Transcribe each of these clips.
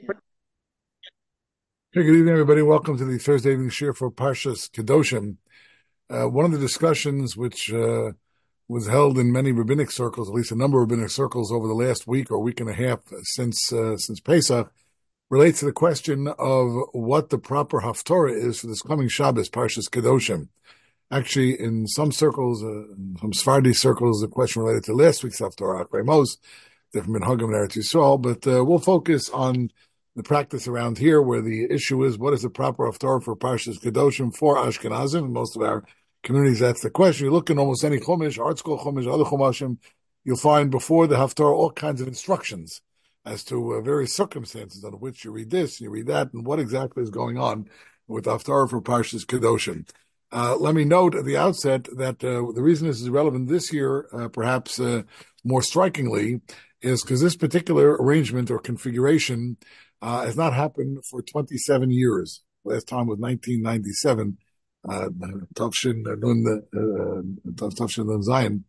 Hey, good evening, everybody. Welcome to the Thursday evening shir for Parshas Kedoshim. One of the discussions which was held in many rabbinic circles, at least a number of rabbinic circles, over the last week or week and a half since Pesach, relates to the question of what the proper haftorah is for this coming Shabbos, Parshas Kedoshim. Actually, in some circles, some Sephardi circles, the question related to last week's haftorah, Achrei Mos, different minhagim in Eretz Yisrael, but we'll focus on the practice around here, where the issue is what is the proper haftarah for Parshas Kedoshim for Ashkenazim. In most of our communities, that's the question. You look in almost any chumash, art school chumash, other chumashim, you'll find before the haftarah all kinds of instructions as to various circumstances under which you read this, you read that, and what exactly is going on with the haftarah for Parshas Kedoshim. Let me note at the outset that the reason this is relevant this year, perhaps more strikingly, is because this particular arrangement or configuration has not happened for 27 years. Last time was 1997, Tavshin Nun Zion.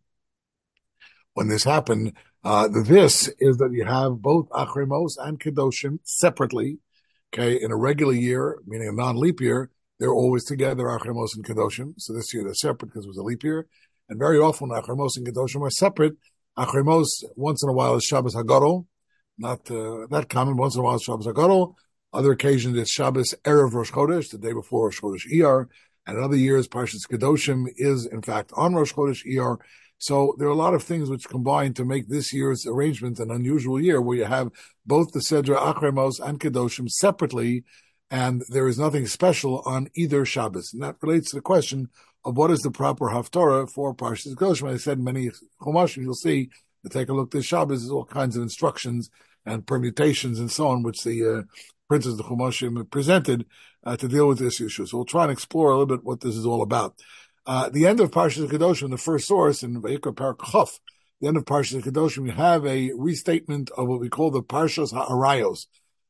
When this happened, this is that you have both Achrei Mos and Kedoshim separately, okay, in a regular year, meaning a non-leap year. They're always together, Achrei Mos and Kedoshim. So this year they're separate because it was a leap year. And very often Achrei Mos and Kedoshim are separate. Achrei Mos, once in a while, is Shabbos HaGadol. Not that common. Once in a while, it's Shabbos HaGadol. Other occasions, it's Shabbos Erev Rosh Chodesh, the day before Rosh Chodesh Iyar. And in other years, Parshas Kedoshim is, in fact, on Rosh Chodesh Iyar. So there are a lot of things which combine to make this year's arrangement an unusual year, where you have both the Sedra Achrei Mos and Kedoshim separately, and there is nothing special on either Shabbos. And that relates to the question of what is the proper haftarah for Parshas Kedoshim. I said in many chumashim, you'll see, to take a look this Shabbos, there's all kinds of instructions and permutations and so on, which the princes of the chumashim presented to deal with this issue. So we'll try and explore a little bit what this is all about. The end of Parshas Kedoshim, the first source in Vayikra Parak Chof, the end of Parshas Kedoshim, we have a restatement of what we call the Parshas Ha'arayos,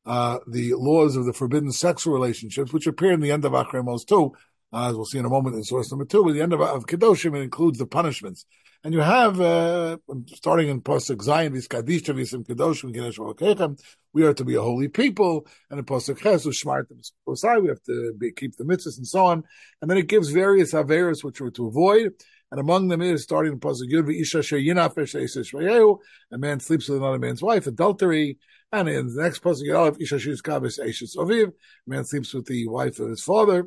the laws of the forbidden sexual relationships, which appear in the end of Achrei Mos too, as we'll see in a moment in source number 2. At the end of Kedoshim, it includes the punishments. And you have, starting in Pasuk Zayin, V'skadishta v'sim Kedoshim, Ginesh V'alkechem, we are to be a holy people. And in Pasuk Ches, U'shmartem Osai, we have to keep the mitzvahs and so on. And then it gives various averos which we're to avoid. And among them is, starting in Pasuk Yud, V'isha she'yinafesh eishes shvayehu, a man sleeps with another man's wife, adultery. And in the next Pasuk Yud, Isha she'izkaves eishes oviv, a man sleeps with the wife of his father.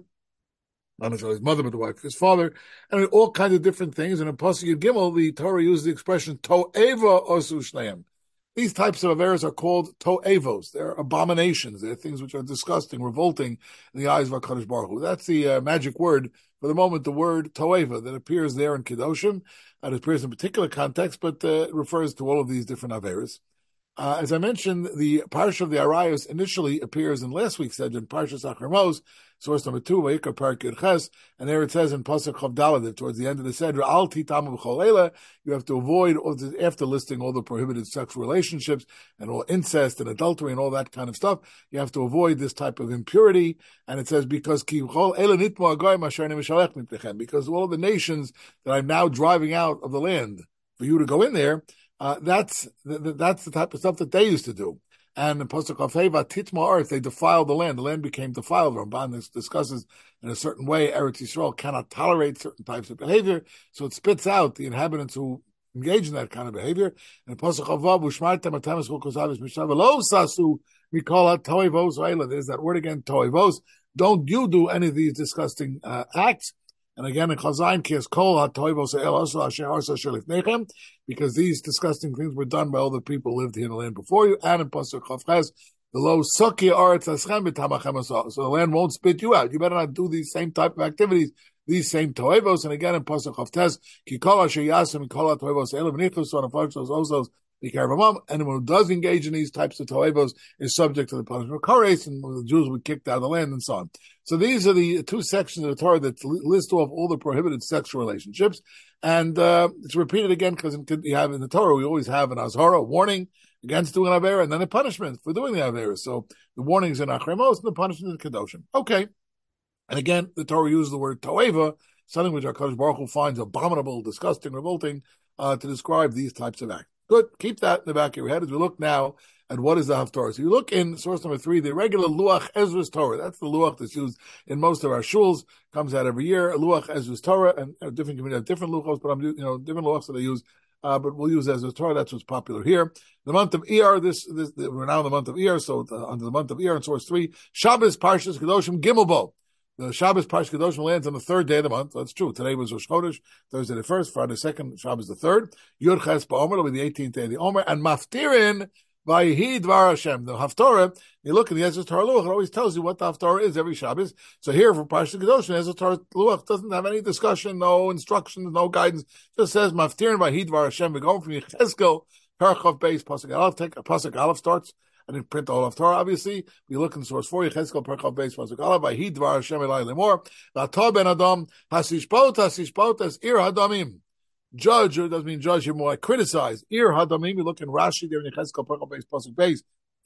Not necessarily his mother, but the wife of his father, and all kinds of different things. And in Pasuk Yud Gimel, the Torah uses the expression to'eva osu shneim. These types of averos are called to'evos. They're abominations. They're things which are disgusting, revolting in the eyes of HaKadosh Baruch Hu. That's the magic word for the moment, the word to'eva, that appears there in Kedoshim. That appears in a particular context, but it refers to all of these different averos. As I mentioned, the Parsha of the Arayos initially appears in last week's Sedra, in Parshas Achrei Mos, source number 2, Vayikra Parak Yud Ches, and there it says in Pasuk Chav Daled, towards the end of the Sedra, Al Titamu B'chol Eila, you have to avoid, after listing all the prohibited sexual relationships, and all incest and adultery and all that kind of stuff, you have to avoid this type of impurity, and it says, because all of the nations that I'm now driving out of the land, for you to go in there, that's the type of stuff that they used to do. And in Pasuk Afeva, Titma Earth, they defiled the land. The land became defiled. Ramban discusses in a certain way, Eretz Yisrael cannot tolerate certain types of behavior, so it spits out the inhabitants who engage in that kind of behavior. And in Pasuk Avav, Ushmartem Atamis Chukosavis Mishavelo Sasu Mikola Toivos Oila. There's that word again, Toivos. Don't you do any of these disgusting acts. And again, in Chazayin, Kias Kol HaToivos El Oso Asher Arsa Asher Lifnechem, because these disgusting things were done by all the people who lived here in the land before you. And in Pasuk Chav Ches, the low Suki Aretz Aschem B'Tamachem Oso. So the land won't spit you out. You better not do these same type of activities, these same Toivos. And again, in Pasuk Chav Tes, Ki Kol Asher Yasim Kol HaToivos El V'Nichus On HaFarshos Osos. Anyone who does engage in these types of toevos is subject to the punishment of kares, and the Jews were kicked out of the land and so on. So these are the two sections of the Torah that list off all the prohibited sexual relationships. And it's repeated again because you have in the Torah, we always have an azhara, a warning against doing an avera, and then a punishment for doing the avera. So the warnings in Achrei Mos and the punishment in Kedoshim. Okay. And again, the Torah uses the word toeva, something which HaKadosh Baruch Hu finds abominable, disgusting, revolting, to describe these types of acts. Good. Keep that in the back of your head as we look now at what is the Haftorah. So you look in source number 3, the regular Luach Ezra's Torah. That's the Luach that's used in most of our shuls. Comes out every year. Luach Ezra's Torah, and different communities have different luchos, but different luachs that they use. But we'll use Ezra's Torah. That's what's popular here. The month of Iyar. We're now in the month of Iyar, so under the month of Iyar in source 3, Shabbos Parshas Kedoshim Gimel Bo. The Shabbos Parshas Kedoshim lands on the 3rd day of the month. That's true. Today was Rosh Chodesh, Thursday the 1st, Friday the 2nd, Shabbos the 3rd. Yud Ches Ba'omer will be the 18th day of the Omer, and Maftirin Vayihi Dvar Hashem. The Haftorah, you look in the Ezra's Torah Luach, it always tells you what the Haftorah is every Shabbos. So here for Parshas Kedoshim, Ezra's Torah Luach doesn't have any discussion, no instructions, no guidance. It just says Maftirin Vayihi Dvar Hashem. We're going from Yechezkel, Parachav Beis, Pasuk Aleph. Pasuk Aleph starts. I didn't print the whole of Torah, obviously. We look in source 4, Yechezkel, Perchav Beis, Pasuk Aleph, Vayihi Dvar Hashem Elai Lemor, V'atah ben Adam, Hasishpot es Ir Hadamim. Judge, or it doesn't mean judge here, more like criticize. Ir Hadamim, we look in Rashi there in Yechezkel, Perchav Beis, Pasuk Beis,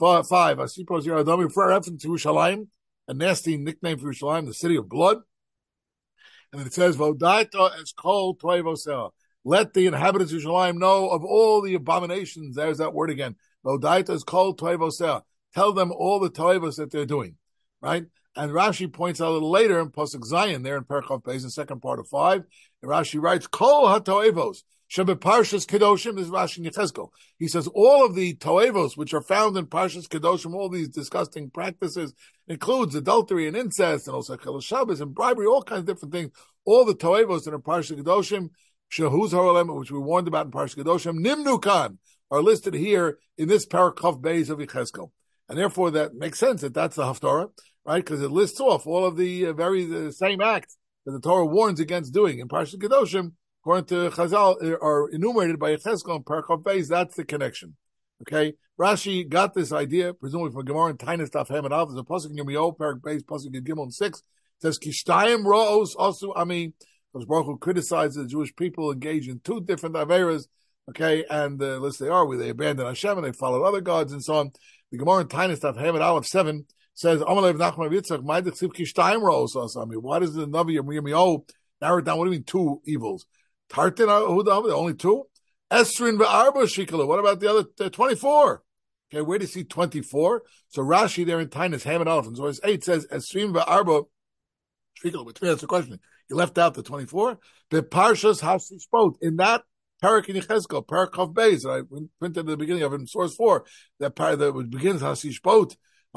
5, Hasishpot es Ir Hadamim, for reference to Yerushalayim, a nasty nickname for Yerushalayim, the city of blood. And then it says, Vodaita es kol toivoseh. Let the inhabitants of Yerushalayim know of all the abominations. There's that word again. Vodaita is called toivoseh. Tell them all the toivos that they're doing, right? And Rashi points out a little later in Pasuk Zion, there in Perchav Beis, the second part of 5. And Rashi writes, Kol ha-toivos shebe Parshas Kedoshim. This is Rashi in Yechezkel. He says all of the toivos which are found in Parshas Kedoshim, all these disgusting practices, includes adultery and incest, and also Chilul Shabbos and bribery, all kinds of different things. All the toivos that are Parshas Kedoshim, Shehuz Harolem, which we warned about in Parshas Kedoshim, Nimnukan, are listed here in this Parachav Beis of Yechezkel. And therefore that makes sense that that's the Haftorah, right? Because it lists off all of the same acts that the Torah warns against doing. In Parashat Kedoshim, according to Chazal, are enumerated by Yechezkel and Parachav Beis. That's the connection. Okay? Rashi got this idea, presumably from Gemara and Tainis Daf Hem and Alf. There's a Pasuk in Yirmiyahu, Parak Beis, Pasuk in Gimel and 6. It says, Kishtayim Ra'os Asu Ami. Because Baruch Hu criticizes the Jewish people engaged in 2 different Averas. Okay, and the list they are, where they abandoned Hashem and they followed other gods and so on. The Gemara in Tainis Daf Hem and Aleph 7 says, Amalev Nachman Yitzchak, Ma'idich Siv Kishtayim Ra'os Asami. Why does the Navi Yirmiyahu narrow it down? What do you mean 2 evils? Tartin Ahudah, only 2? Esrin ve'arba shikalu. What about the other 24? Okay, where do you see 24? So Rashi there in Tainis Hem and Aleph in verse 8 says, Esrin ve'arba shikalu. Which means that's the question. You left out the 24? The Parshas Hasishpot. In that Parak in Yechezkel, Parak Chav Beis, that I printed at the beginning of it in source 4, that begins Hasishpot,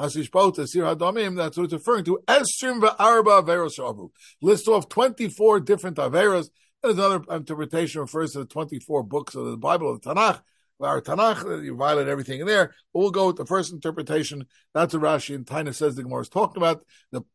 Asir Hadamim, that's what it's referring to. Esrim ve'arba averos shavu. List off 24 different averos. There's another interpretation refers to the 24 books of the Bible, of the Tanakh. Our Tanakh, you violate everything in there. But we'll go with the first interpretation. That's what Rashi and Taina says the Gemara is talking about.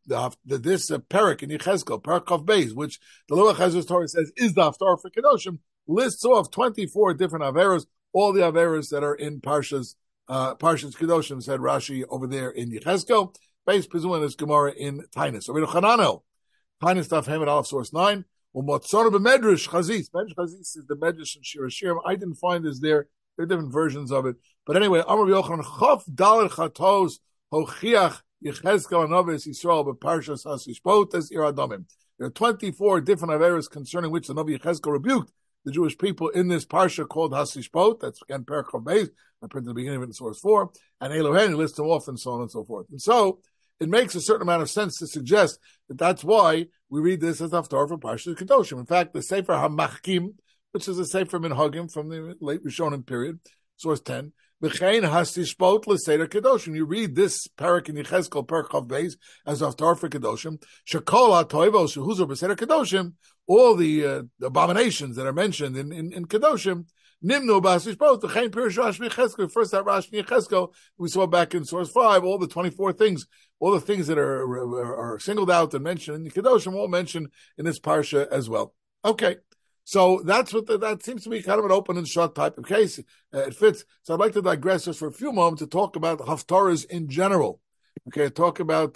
This Parak in Yechezkel, Parak Chav Beis, which the Luach Ezra's Torah says is the Haftarah for Kedoshim, lists off 24 different averos, all the averos that are in Parshas Kedoshim, said Rashi over there in Yechezkel, based presumably this Gemara in Tainus. So, Chananel, Tainus Daf Hem and Aleph source 9. Umotzor b'medrash chazis. Medrash chazis is the medrash in Shir Hashirim. I didn't find this there. There are different versions of it. But anyway, Amar Yochanan Chof Dalet Chatos Hochiach Yechezkel Anoves Yisrael b'Parshas Hasishpot as Ir Adamim. There are 24 different averos concerning which the Navi Yechezkel rebuked the Jewish people in this parsha called Hasishpot. That's again Parak Chav Beis. I printed the beginning of it in source 4. And Elohim lists them off and so on and so forth. And so it makes a certain amount of sense to suggest that that's why we read this as Haftarah for Parshas Kedoshim. In fact, the Sefer HaMachkim, which is a Sefer Minhagim from the late Rishonim period, source 10, B'chein Hasishpot l'Seder Kedoshim. You read this parak in Yechezkel, Parak Chav Beis, as Haftarah for Kedoshim. Shekol HaToivos Shehuzo B'Seder Kedoshim. All the abominations that are mentioned in Kedoshim, Nimnu B'Hasishpot, B'chein Pirush Rashi Yechezkel. First that Rashi Yechezkel, we saw back in source 5, all the 24 things, all the things that are singled out and mentioned in the Kedoshim, all mentioned in this parsha as well. Okay. So that's what that seems to be kind of an open and shut type of case. It fits. So I'd like to digress just for a few moments to talk about haftarahs in general. Okay, talk about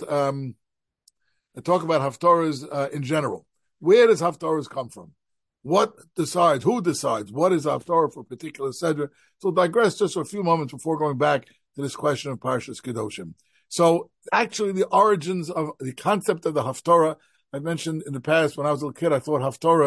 haftarahs in general. Where does haftarahs come from? What decides? Who decides? What is haftarah for a particular sedra? So digress just for a few moments before going back to this question of Parshas Kedoshim. So actually, the origins of the concept of the haftarah, I've mentioned in the past when I was a little kid, I thought haftarah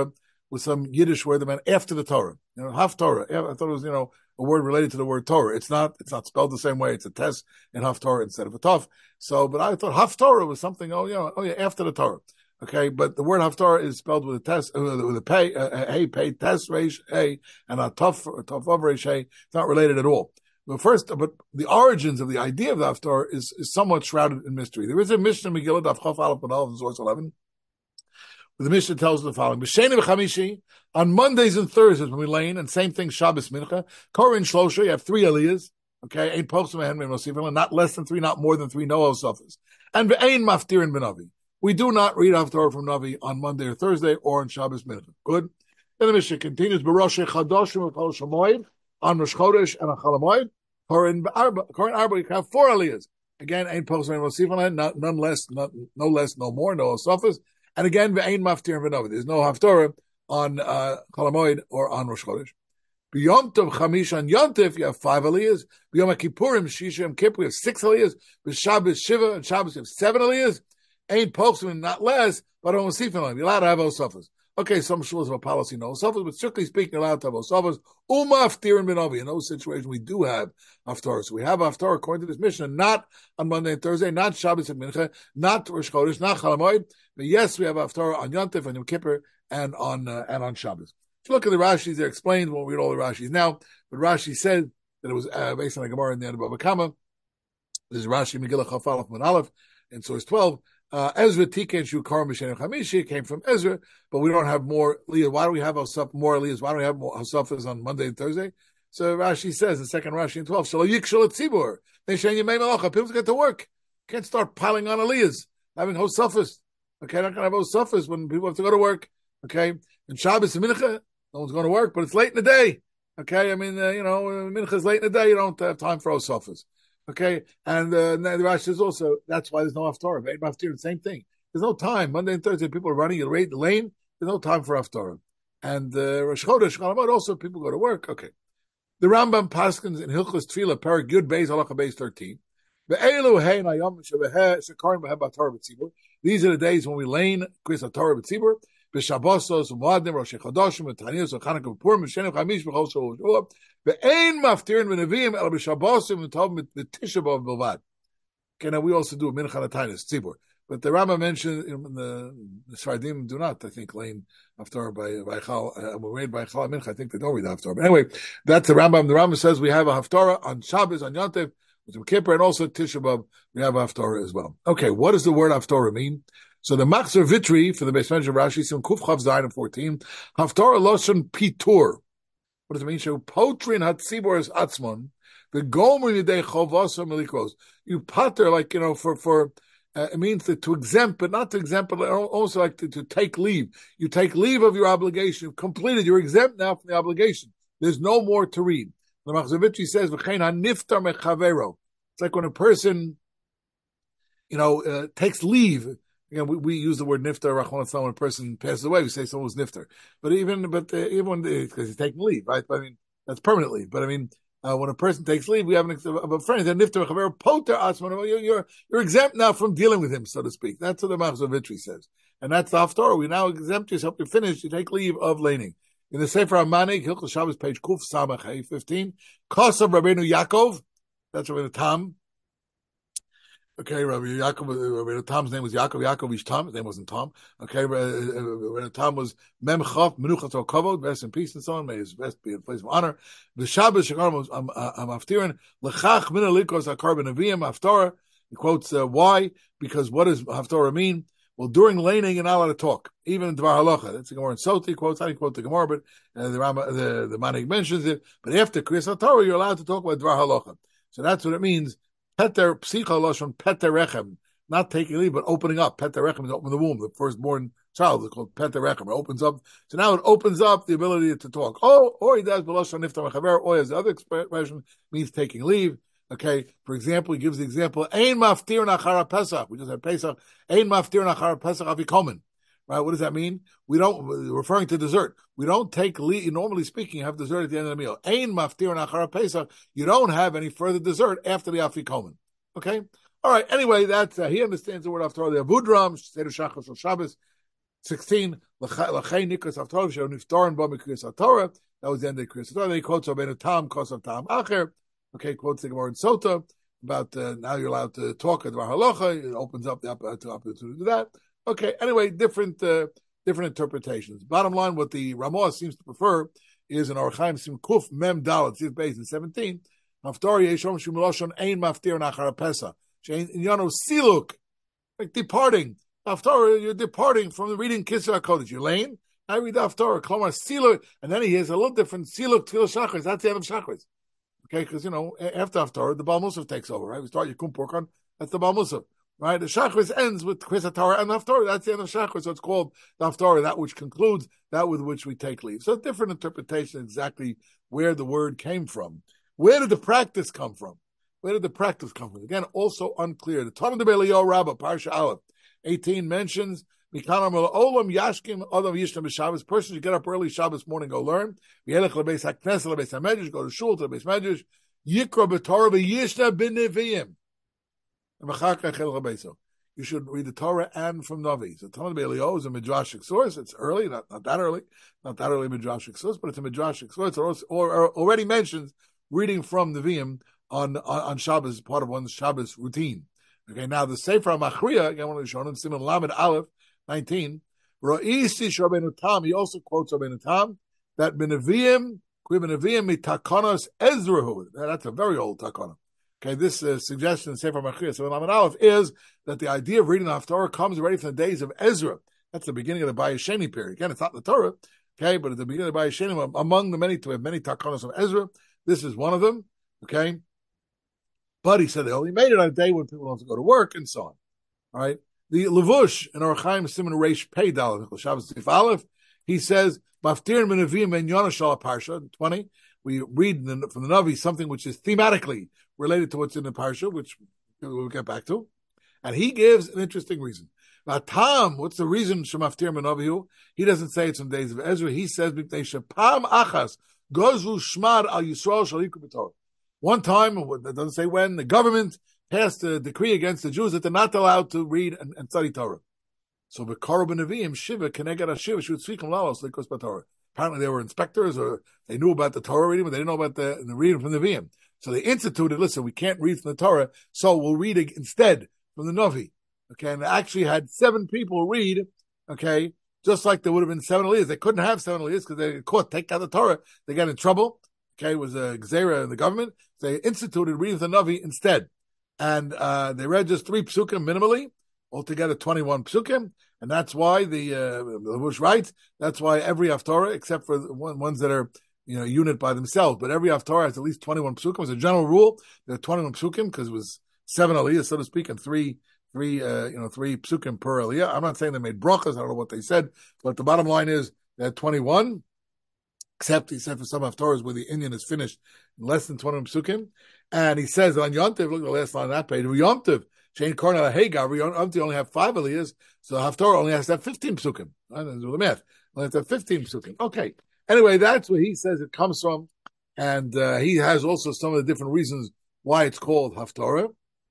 with some Yiddish word that meant after the Torah. Haftorah. I thought it was, a word related to the word Torah. It's not spelled the same way. It's a test in Haftorah instead of a Tov. So, but I thought Haftorah was something, after the Torah. Okay, but the word Haftarah is spelled with a test, with a pay, pay, test, resh, and a tough of resh, It's not related at all. But the origins of the idea of the Haftarah is somewhat shrouded in mystery. There is a Mishnah Megillah, Daf Chaf Aleph B'Aleph, in source 11, where the Mishnah tells the following: B'Sheni v'Chamishi, on Mondays and Thursdays when we lane, and same thing Shabbos Mincha, Korin Shlosha, you have 3 aliyahs. Okay, ain't postum and not less than 3, not more than 3, no osafas, and ve'ain maftirin b'Navi. We do not read Haftarah from Navi on Monday or Thursday or on Shabbos Mincha. Good. Then the Mishnah continues, B'Rosh Chadoshim Chol Shamoid, on Rosh Chodesh and on Chol Hamoed. Korin Arba, you have 4 aliyahs. Again, ain't postum and Mosifan, none less, no less, no more, no osafas. And again, ve'ain maftirin b'Navi. There's no Haftarah on Chol Hamoed or on Rosh Chodesh. B'Yom Tov Chamish on Yontif, you have 5 aliyahs. B'Yom Kippurim, Shisha Yom Kippur, you have 6 aliyahs. B'Shabbos Shiva and Shabbos, you have 7 aliyahs. Ain't postum, not less, but on Mosifan, you're allowed to have osafas. Okay, some shuls have a policy no osafas, but strictly speaking, you're allowed to have osafas. Umaftirin b'Navi. In those situations, we do have Haftarah. So we have Haftarah according to this Mishnah, not on Monday and Thursday, not Shabbos and Mincha, not Rosh Chodesh, not Chol Hamoed. But yes, we have Haftarah on Yontif and Yom Kippur and on Shabbos. If you look at the Rashis, they're explained. We'll read all the Rashis now. But Rashi said that it was based on a Gemara in the end of Bava Kama. This is Rashi Megillah Chaf Aleph Min Aleph in source 12. Ezra Tiken Shu Karim B'Shem Chamishi came from Ezra, but we don't have more Leah. Why do we have more Leahs? Why do we have more Hasafas on Monday and Thursday? So Rashi says, the second Rashi in 12, Shalo Yikshal Tzibur. People get to work. Can't start piling on Aliyahs, having Hosafas. Okay, not going to have Hosafas when people have to go to work. Okay, and Shabbos and Mincha, no one's going to work, but it's late in the day. Okay, I mean, Mincha is late in the day, you don't have time for Hosafas. Okay, and the Rashi says also, that's why there's no Haftarah. Ve'ein maftirin, same thing. There's no time. Monday and Thursday, people are running, you rate the lane, there's no time for Haftarah. And Rosh Chodesh, Chol Hamoed, also people go to work. Okay. The Rambam Paskins in Hilchos Tefillah, Parak Yud Beis, Halacha Beis 13. These are the days when we lane Kris HaTorah B'tzibur, B'Shabbosos, Moadim, Rosh Chodashim, B'Taniyos, Chanukah, B'Purim, B'Sheni Chamish, B'Chol Shul, Ve'ein maftirin v'neviim el b'Shabbosim v'tov b'Tisha B'Av Bilvad. Okay, now we also do a Mincha Natainis Tzibur, but the Rambam mentioned the Sfardim do not, I think, lane Haftarah by Chal. We read by Chal Mincha. I think they don't read Haftarah. But anyway, that's the Rambam. The Rambam says we have a Haftarah on Shabbos, on Yontif, Yom Kippur, and also Tisha B'Av. We have Haftarah as well. Okay, what does the word Haftarah mean? So the Machzor Vitri for the Beis Medrash Rashi, Sim Kuf Chav Zayin and 14, Haftarah Loshen Pitur. What does it mean? So potrin hatzibor is atzmon. The gomer yidei chovasa milikos. You pater, like, for it means to exempt, but not to exempt, but also like to take leave. You take leave of your obligation. You've completed. You're exempt now from the obligation. There's no more to read. The Machzor Vitri says, "V'chein haniftar mechavero." It's like when a person, takes leave. We use the word niftar, Rachman, when a person passes away, we say someone was niftar. But even when, because he's taking leave, right? But I mean, that's permanent leave. But I mean, when a person takes leave, we have a friend, niftar, chaver, poter, asman, you're exempt now from dealing with him, so to speak. That's what the Machzor Vitri says. And that's the Haftarah. We now exempt yourself, you're finished, you take leave of laning. In the Sefer HaManik, Hilchos Shabbos, page Kuf Samach 15, Kosav Rabbeinu Yaakov, that's Rabbeinu Tam. Okay, Rabbeinu Tam's name was Yaakov. Yaakov is Tom. His name wasn't Tom. Okay, Rabbeinu Tam was Mem Chav Menuchas or Kavod, rest in peace and so on. May his rest be a place of honor. The Shabbos Shekar was Amaftirin Lechach Min Alikos Hakar Benaviyim Haftarah. He quotes why? Because what does Haftarah mean? Well, during laning, you're not allowed to talk, even in Dvar Halacha. That's the Gemara in Soti quotes. I didn't quote the Gemara, but the Manik mentions it. But after Kriyas HaTorah, you're allowed to talk about Dvar Halacha. So that's what it means. Peter psicha loshon peter rechem, not taking leave, but opening up. Peter rechem is open the womb. The firstborn child is called peter rechem. It opens up. So now it opens up the ability to talk. Or he does b'loshon niftar mechaver. Or as the other expression means taking leave. Okay, for example, he gives the example, Ein maftir nachar Pesach. We just had Pesach. Ein maftir nachar Pesach avikomen. Right? What does that mean? We don't, referring to dessert. We don't take leave, normally speaking, you have dessert at the end of the meal. Ein maftir nachar Pesach. You don't have any further dessert after the afikomen. Okay? All right, anyway, that's, he understands the word after all. The Avudram, Seder Shachar Shal Shabbos, 16, L'chei nikras haftorah shel niftarin ba mikras haTorah. That was the end of Kriyas Torah. Then he quotes Rabbeinu Tam, Kosav Tam Acher. Okay, quotes the Gemara in Sota about now you're allowed to talk at Dvar Halacha. It opens up the opportunity to do that. Okay, anyway, different interpretations. Bottom line, what the Ramah seems to prefer is in Orchaim Sim Kuf Mem Dalet, it's based in 17. Haftarah Yeshom Shumeloshon Ein Maftir Nachar Pesa. In Yano Siluk, like departing. Haftarah, you're departing from the reading Kisra Kodesh. You're laying. I read the Haftarah, Klomar Siluk, and then he has a little different Siluk Tfil Shachris. That's the end of Shachris. Okay, because after Haftarah, the Baal Musaf takes over, right? We start Yakum Purkan, that's the Baal Musaf, right? The Shachris ends with Chris Torah and Haftarah. That's the end of Shachris, so it's called the Haftarah, that which concludes, that with which we take leave. So different interpretation exactly where the word came from. Where did the practice come from? Again, also unclear. The Talmud of Eliyahu Rabbah, Parsha Aleph, 18 mentions Olam Yashkim Adam Yishna B'Shabbos. Person should get up early Shabbos morning, go learn. V'yelech lebeis haknesel lebeis hamedrash, go to shul to the beis medrash. Yikra b'Torah v'yishna b'neviim. You should read the Torah and from Navi. So Talmud Eliyahu is a midrashic source. It's early, not that early midrashic source, but it's a midrashic source. It already mentions reading from Nevi'im on Shabbos, part of one's Shabbos routine. Okay, now the Sefer HaMachriya, again, one of the Shonim, Siman Lamed Aleph, 19. Ro'isi Rabbeinu Tam, he also quotes Rabbeinu Tam, that B'Nevi'im mitakonos Ezrahu. That's a very old takana. Okay, this suggestion in Sefer HaMachriya, Siman Lamed Aleph, is that the idea of reading the Haftarah comes already from the days of Ezra. That's the beginning of the Bayesheni period. Again, it's not the Torah, okay, but at the beginning of the Bayesheni, among the many takanos of Ezra, this is one of them, okay? But he said they only made it on a day when people don't have to go to work and so on. All right. The Levush in Orchaim Siman Reish Pei Daled Shabbos Tif Aleph, he says, Maftir Menavim and Yonah Shala Parsha, 20. We read from the Navi something which is thematically related to what's in the Parsha, which we'll get back to. And he gives an interesting reason. Now, Tom, what's the reason Shemaftir Menavihu? He doesn't say it's from days of Ezra. He says, Pam Achas, Gozvu Shmad Al Yisrael Shaliku B'Torah. One time, it doesn't say when, the government passed a decree against the Jews that they're not allowed to read and study Torah. So, B'Korah B'Nevi'im, Shiva, Keneged HaShiva, Shut Tzvikum Lalos, Likos B'Torah. Apparently they were inspectors, or they knew about the Torah reading, but they didn't know about the reading from the Nevi'im. So they instituted, listen, we can't read from the Torah, so we'll read instead from the Navi. Okay, and they actually had 7 people read, okay, just like there would have been 7 Elias. They couldn't have 7 Elias because they got caught, take out the Torah, they got in trouble. Okay, it was a Gzera in the government. So they instituted reading the Navi instead. And they read just 3 psukim minimally, altogether 21 psukim. And that's why the Levush writes, that's why every Haftarah, except for the ones that are, unit by themselves, but every Haftarah has at least 21 psukim. As a general rule, there are 21 psukim because it was 7 aliyahs, so to speak, and three psukim per aliyah. I'm not saying they made brachas, I don't know what they said, but the bottom line is they had 21. Except, he said, for some Haftarahs where the Indian is finished in less than 21 psukim. And he says on Yom Tov, look at the last line on that page, Yom Tov, Shein Korna Hagar, Yom Tov only have 5 aliyahs, so Haftarah only has to have 15 psukim. I don't do the math. Only has to have 15 psukim. Okay. Anyway, that's where he says it comes from. And he has also some of the different reasons why it's called Haftarah.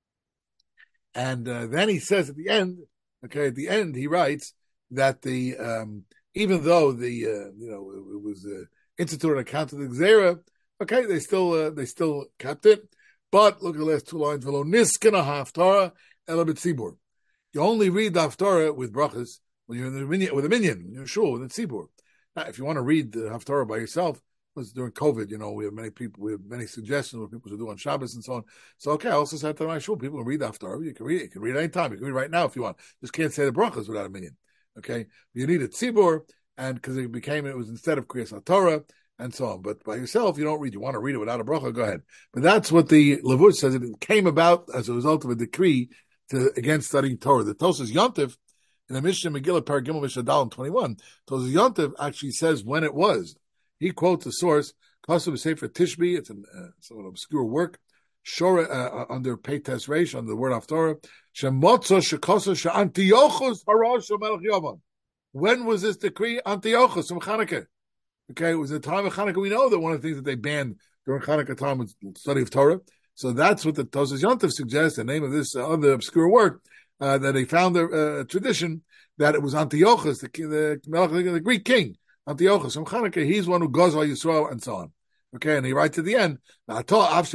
And then he says at the end, he writes that even though it was instituted on account of the Gzera, okay, they still kept it. But look at the last 2 lines. V'lo niskena haftarah ela b'tzibur. You only read the haftarah with brachas when you're in the minyan, with a minyan, when you're in shul, with a tzibur. Now, if you want to read the haftarah by yourself, because during COVID, we have many suggestions what people should do on Shabbos and so on. So, okay, I also said to my shul, people can read the haftarah. You can read it. You can read it anytime. You can read it right now if you want. Just can't say the brachas without a minyan. Okay? You need a tzibur, and because it was instead of Kriyas HaTorah, and so on. But by yourself, you don't read. You want to read it without a bracha, go ahead. But that's what the Levush says. It came about as a result of a decree against studying Torah. The Tosas Yontif, in the Mishnah Megillah Paragimel Mishnah Dalam 21, Tosas Yontif actually says when it was. He quotes the source, Kosav Sefer Tishbi, it's an obscure work, Shora, under Peites Reish, under the word Haftarah, Shemotzo Shekosa She'Antiochus Harash Melech Yovan. When was this decree? Antiochus, from Chanukah. Okay, it was the time of Hanukkah. We know that one of the things that they banned during Hanukkah time was study of Torah. So that's what the Tosas Yontif suggests, the name of this other obscure work, that they found a tradition that it was Antiochus, the Greek king, Antiochus. From Chanukah, he's one who goes all Yisrael and so on. Okay, and he writes at the end, even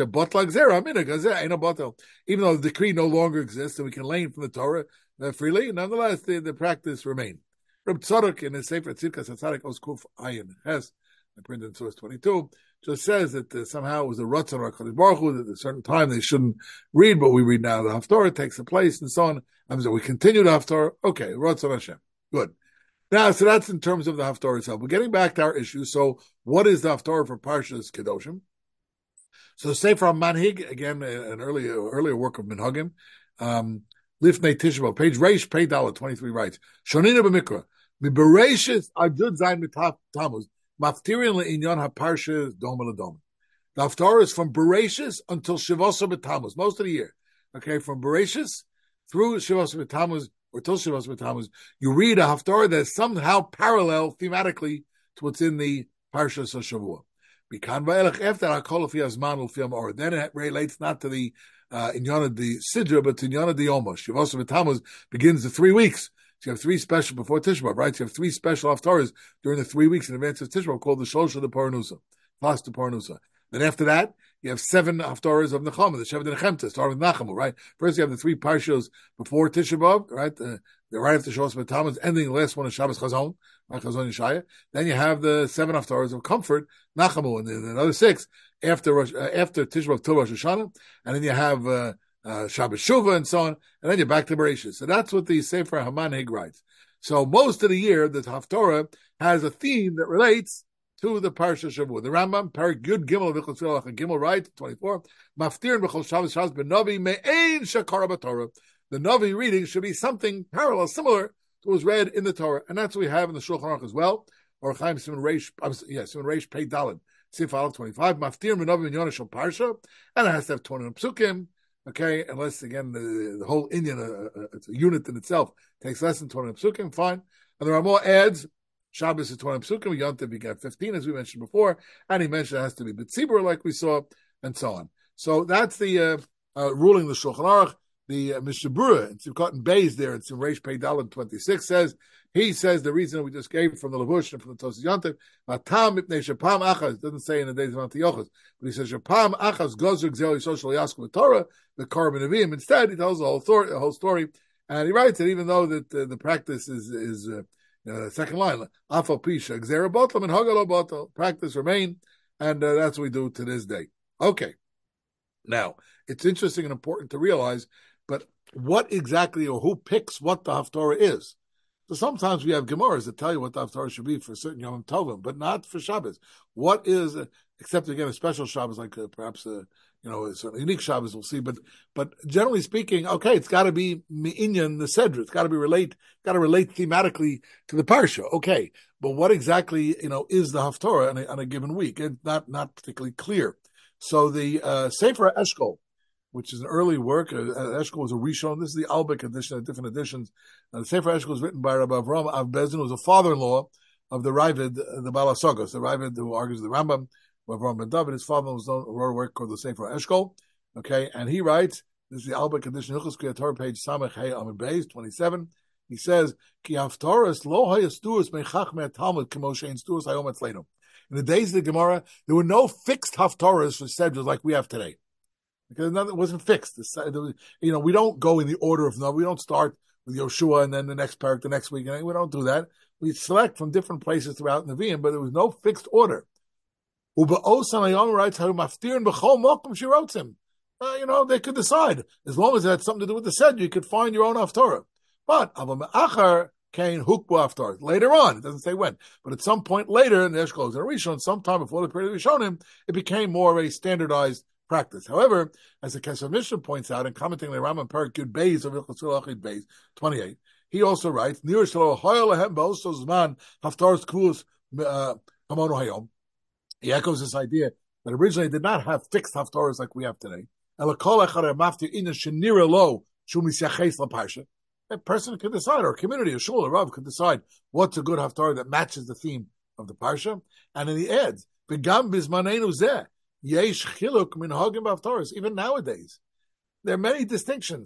though the decree no longer exists and we can learn from the Torah freely, nonetheless, the practice remained. Reb Tzadok in his Sefer Tzidkas HaTzadik Os Kuf Ayin Ches, I printed in source 22, just says that somehow it was a Ratzon or HaKadosh Baruch Hu, that at a certain time they shouldn't read, but we read now the Haftorah takes the place and so on. So we continue the Haftorah. Okay, Ratzon Hashem. Good. Now, so that's in terms of the Haftorah itself. We're getting back to our issue. So, what is the Haftorah for Parshas Kedoshim? So, Sefer Manhig, again, an earlier work of Minhagim, Lifnei Tishba, page Reish, page Dalet, 23 writes, Shonina b'mikra, mibereshis adud zayin mitaf tamuz, maftirin le'inyan ha-parshas doma l'doma. The Haftorah is from Bereshis until Shivasa b'tamuz, most of the year. Okay, from Bereshis through Shivasa b'tamuz, or till Shivas B'Tammuz, you read a Haftorah that is somehow parallel thematically to what's in the Parshas HaShavua. Then it relates not to the Inyan of the Sidra, but to Inyan of the Yoma. Shivas B'Tammuz begins the 3 weeks. So you have 3 special, before Tisha B'Av, right? So you have 3 special Haftorahs during the 3 weeks in advance of Tisha B'Av called the Shlosh of the Paranusa, Pas to Paranusa. Then after that, you have 7 Haftorahs of Nechama, the Shevet Nechemta, start with Nachamu, right? First you have the 3 Parshas before Tisha B'Av, right? Right after Shos B'Tammuz, ending the last one is Shabbos Chazon, right? Chazon Yeshaya. Then you have the 7 Haftorahs of Comfort, Nachamu, and then another 6 after Tisha B'Av till Rosh Hashanah, and then you have Shabbos Shuvah and so on, and then you're back to Bereshit. So that's what the Sefer HaManhig writes. So most of the year, the Haftorah has a theme that relates to the Parsha Shavua. The Rambam, Parak Yud Gimel of Vichos Tefillah Gimel, right, 24, Maftir and B'chol Shabbos Shabbos B'Navi Me'ein Shakara B'Torah. The Navi reading should be something parallel, similar to what was read in the Torah. And that's what we have in the Shulchan Aruch as well. Or Chaim Simon Reish Pei Daled, Sif Aleph 25, Maftir and B'Navi Me'ein Shal Parsha, and it has to have 20 psukim, okay, unless, again, the whole Indian, it's a unit in itself, takes less than 20 psukim, fine. And the Ramah adds, Shabbos is 20 psukim, Yom Tov you get 15, as we mentioned before, and he mentioned it has to be B'tzibur, like we saw, and so on. So that's the ruling of the Shulchan Aruch. The Mr. Brura, in Tzivkot and Beis there, in Reish Pei Daled 26, says the reason we just gave from the Levush and from the Tosas Yom Tov, Matam Mipnei Shapam Achaz, doesn't say in the days of Antiochus, but he says, Shapam Achaz Gozer Gzel Yisrael Shal Yasku Torah, the Korban Nevi'im. Instead, he tells the whole story, and he writes that even though that the practice is second line, Afal Pisha, Gzera Botlam and Hagalo Botel, practice remain, and that's what we do to this day. Okay. Now, it's interesting and important to realize, but what exactly or who picks what the Haftorah is? So sometimes we have Gemaras that tell you what the Haftorah should be for certain Yom Tovim, but not for Shabbos. What is, except again, a special Shabbos, like perhaps a unique Shabbos, we'll see. But generally speaking, okay, it's got to be Mi'inyan the Sedra. It's got to relate thematically to the Parsha. Okay, but what exactly is the Haftorah on a given week? It's not particularly clear. So the Sefer Eshkol, which is an early work, Eshkol was a Rishon. This is the Albek edition, different editions. The Sefer Eshkol was written by Rabbi Avram Av Bezdin, who was a father-in-law of the Ravid, the Baal HaSogos, the Ravid who argues the Rambam, Avram Ben David. His father wrote a work called the Sefer Eshkol. Okay, and he writes, this is the Albek edition, Hilchos Kriyat Torah, page Samech Hey Amud Beis, 27. He says, Ki Haftorahs lo hayasturas mechach me'atalmud k'mo she'en sturas hayom etzleinu. In the days of the Gemara, there were no fixed Haftorahs for Sedras like we have today. Because it wasn't fixed. We don't go in the order of we don't start with Yoshua and then the next parak the next week. We don't do that. We select from different places throughout Nevi'im, but there was no fixed order. Uba'osan writes how maftir and b'chol mokum she wrote him. They could decide as long as it had something to do with the Seder. You could find your own Haftorah. But Avamachar Kain Hukbu Haftorah later on. It doesn't say when, but at some point later in the Eshkol and Rishon, sometime before the period of Rishonim, it became more of a standardized practice. However, as the Kesef Mishnah points out in commenting on the Rambam Parak Yud Beis of Hilchos Tefillah Beis 28, he also writes, "Nir shelo hoyel lehem ba'oso zman haftaras kvus hamono hayom." He echoes this idea that originally did not have fixed haftaras like we have today. Elakol echad maftir ina shenira lo shum misyaches laparsha. A person could decide, or a community, a shul, a rav could decide what's a good haftarah that matches the theme of the parsha, and then he adds, "V'gam bizmanenu zeh." Yesh chiluk min hagim b'haftaras. Even nowadays, there are many distinctions.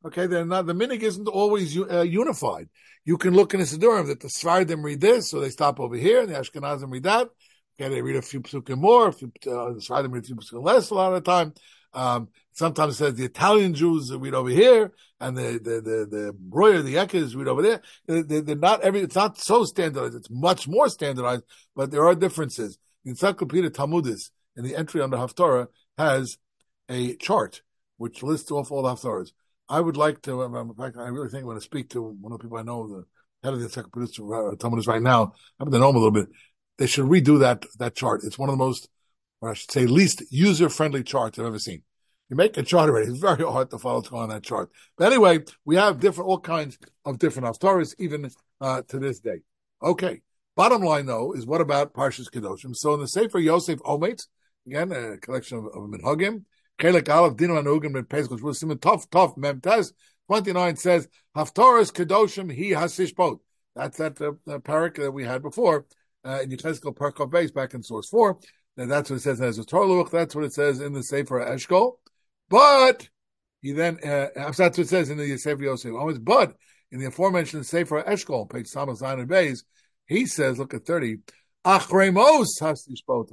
Okay, they're not. The minig isn't always unified. You can look in the Siddurim that the Sfardim read this, so they stop over here, and the Ashkenazim read that. Okay, they read a few psukim more, the Sfardim read a few psukim less a lot of the time. Sometimes it says the Italian Jews read over here, and the Breuer, the Ekes read over there. They're not it's not so standardized. It's much more standardized, but there are differences. The Encyclopedia Talmudis, in the entry on the Haftarah, has a chart which lists off all the Haftarahs. I would like to, in fact, I really think I'm going to speak to one of the people I know, the head of the Encyclopedia Talmudis right now. I happen to know him a little bit. They should redo that chart. It's one of the most, or I should say, least user-friendly charts I've ever seen. You make a chart already. It's very hard to follow on that chart. But anyway, we have all kinds of different haftarahs, even to this day. Okay. Bottom line, though, is what about Parshas Kedoshim? So in the Sefer Yosef Omet, again, a collection of Minhagim, Chelek Aleph Dinu Anugim Ben Pesach, which was Simon Tov Mem Tez 29 says Haftarahs Kedoshim Hi Hasishbot. That's that parak that we had before in Yechezkel Parak Base back in source 4. And that's what it says as a Torah. That's what it says in the Sefer Eshkol. But he then that's what it says in the Sefer Yosef. But in the aforementioned Sefer Eshkol, page Samach Zayin and Beis, he says, look at 30, Achremos Hasishbot.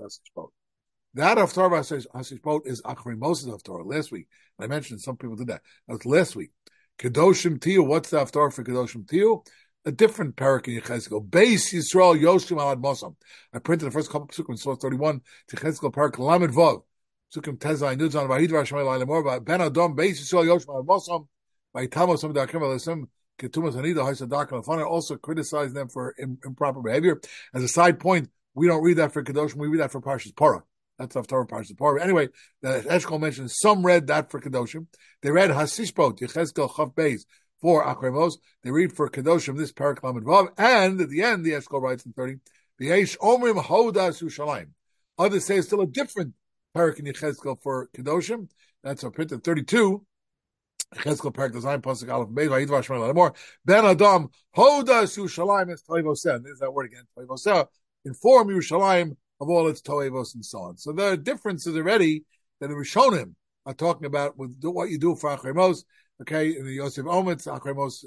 That Haftarah Hasishbot is Achremos' Haftarah. Last week, and I mentioned some people did that. That was last week. Kedoshim Tiyu. What's the Haftarah for Kedoshim Tiyu? A different parak in Yechezkel. Beis Yisrael Yoshim Alad Mosam. I printed the first couple of psukim, source 31, Yechezkel parak Lamed Vav. Psukim Tezai Nudzan Vahidra Shemay Lailemor. Ben Adam Beis Yisrael Yoshim Alad Mosam. Vayitamo Some Dakim Alesim. Ketumas Hanida Haisadak and also criticized them for improper behavior. As a side point, we don't read that for Kedoshim. We read that for Parshas Parah. That's Haftarah Parshas Parah. Anyway, the Eshkol mentions some read that for Kedoshim. They read Hasishbot Yechezkel Chav Beis for Achremos. They read for Kedoshim this parak Lamed Vav, and at the end, the Eshkol writes in 30, V'yesh Omrim Hodas Yushalayim. Others say it's still a different parak in Yechezkel for Kedoshim. That's a print at 32. Yechezkel parak design pasuk Aleph Beis Vayidvar Shemay Lamor Ben Adam Hodas Yushalayim is Toivoseh. There's that word again, Toivoseh. Inform Yushalayim of all its toevos and so on. So there are differences already that the Rishonim are talking about with what you do for Achremos. Okay, in the Yosef Ometz, Achremos,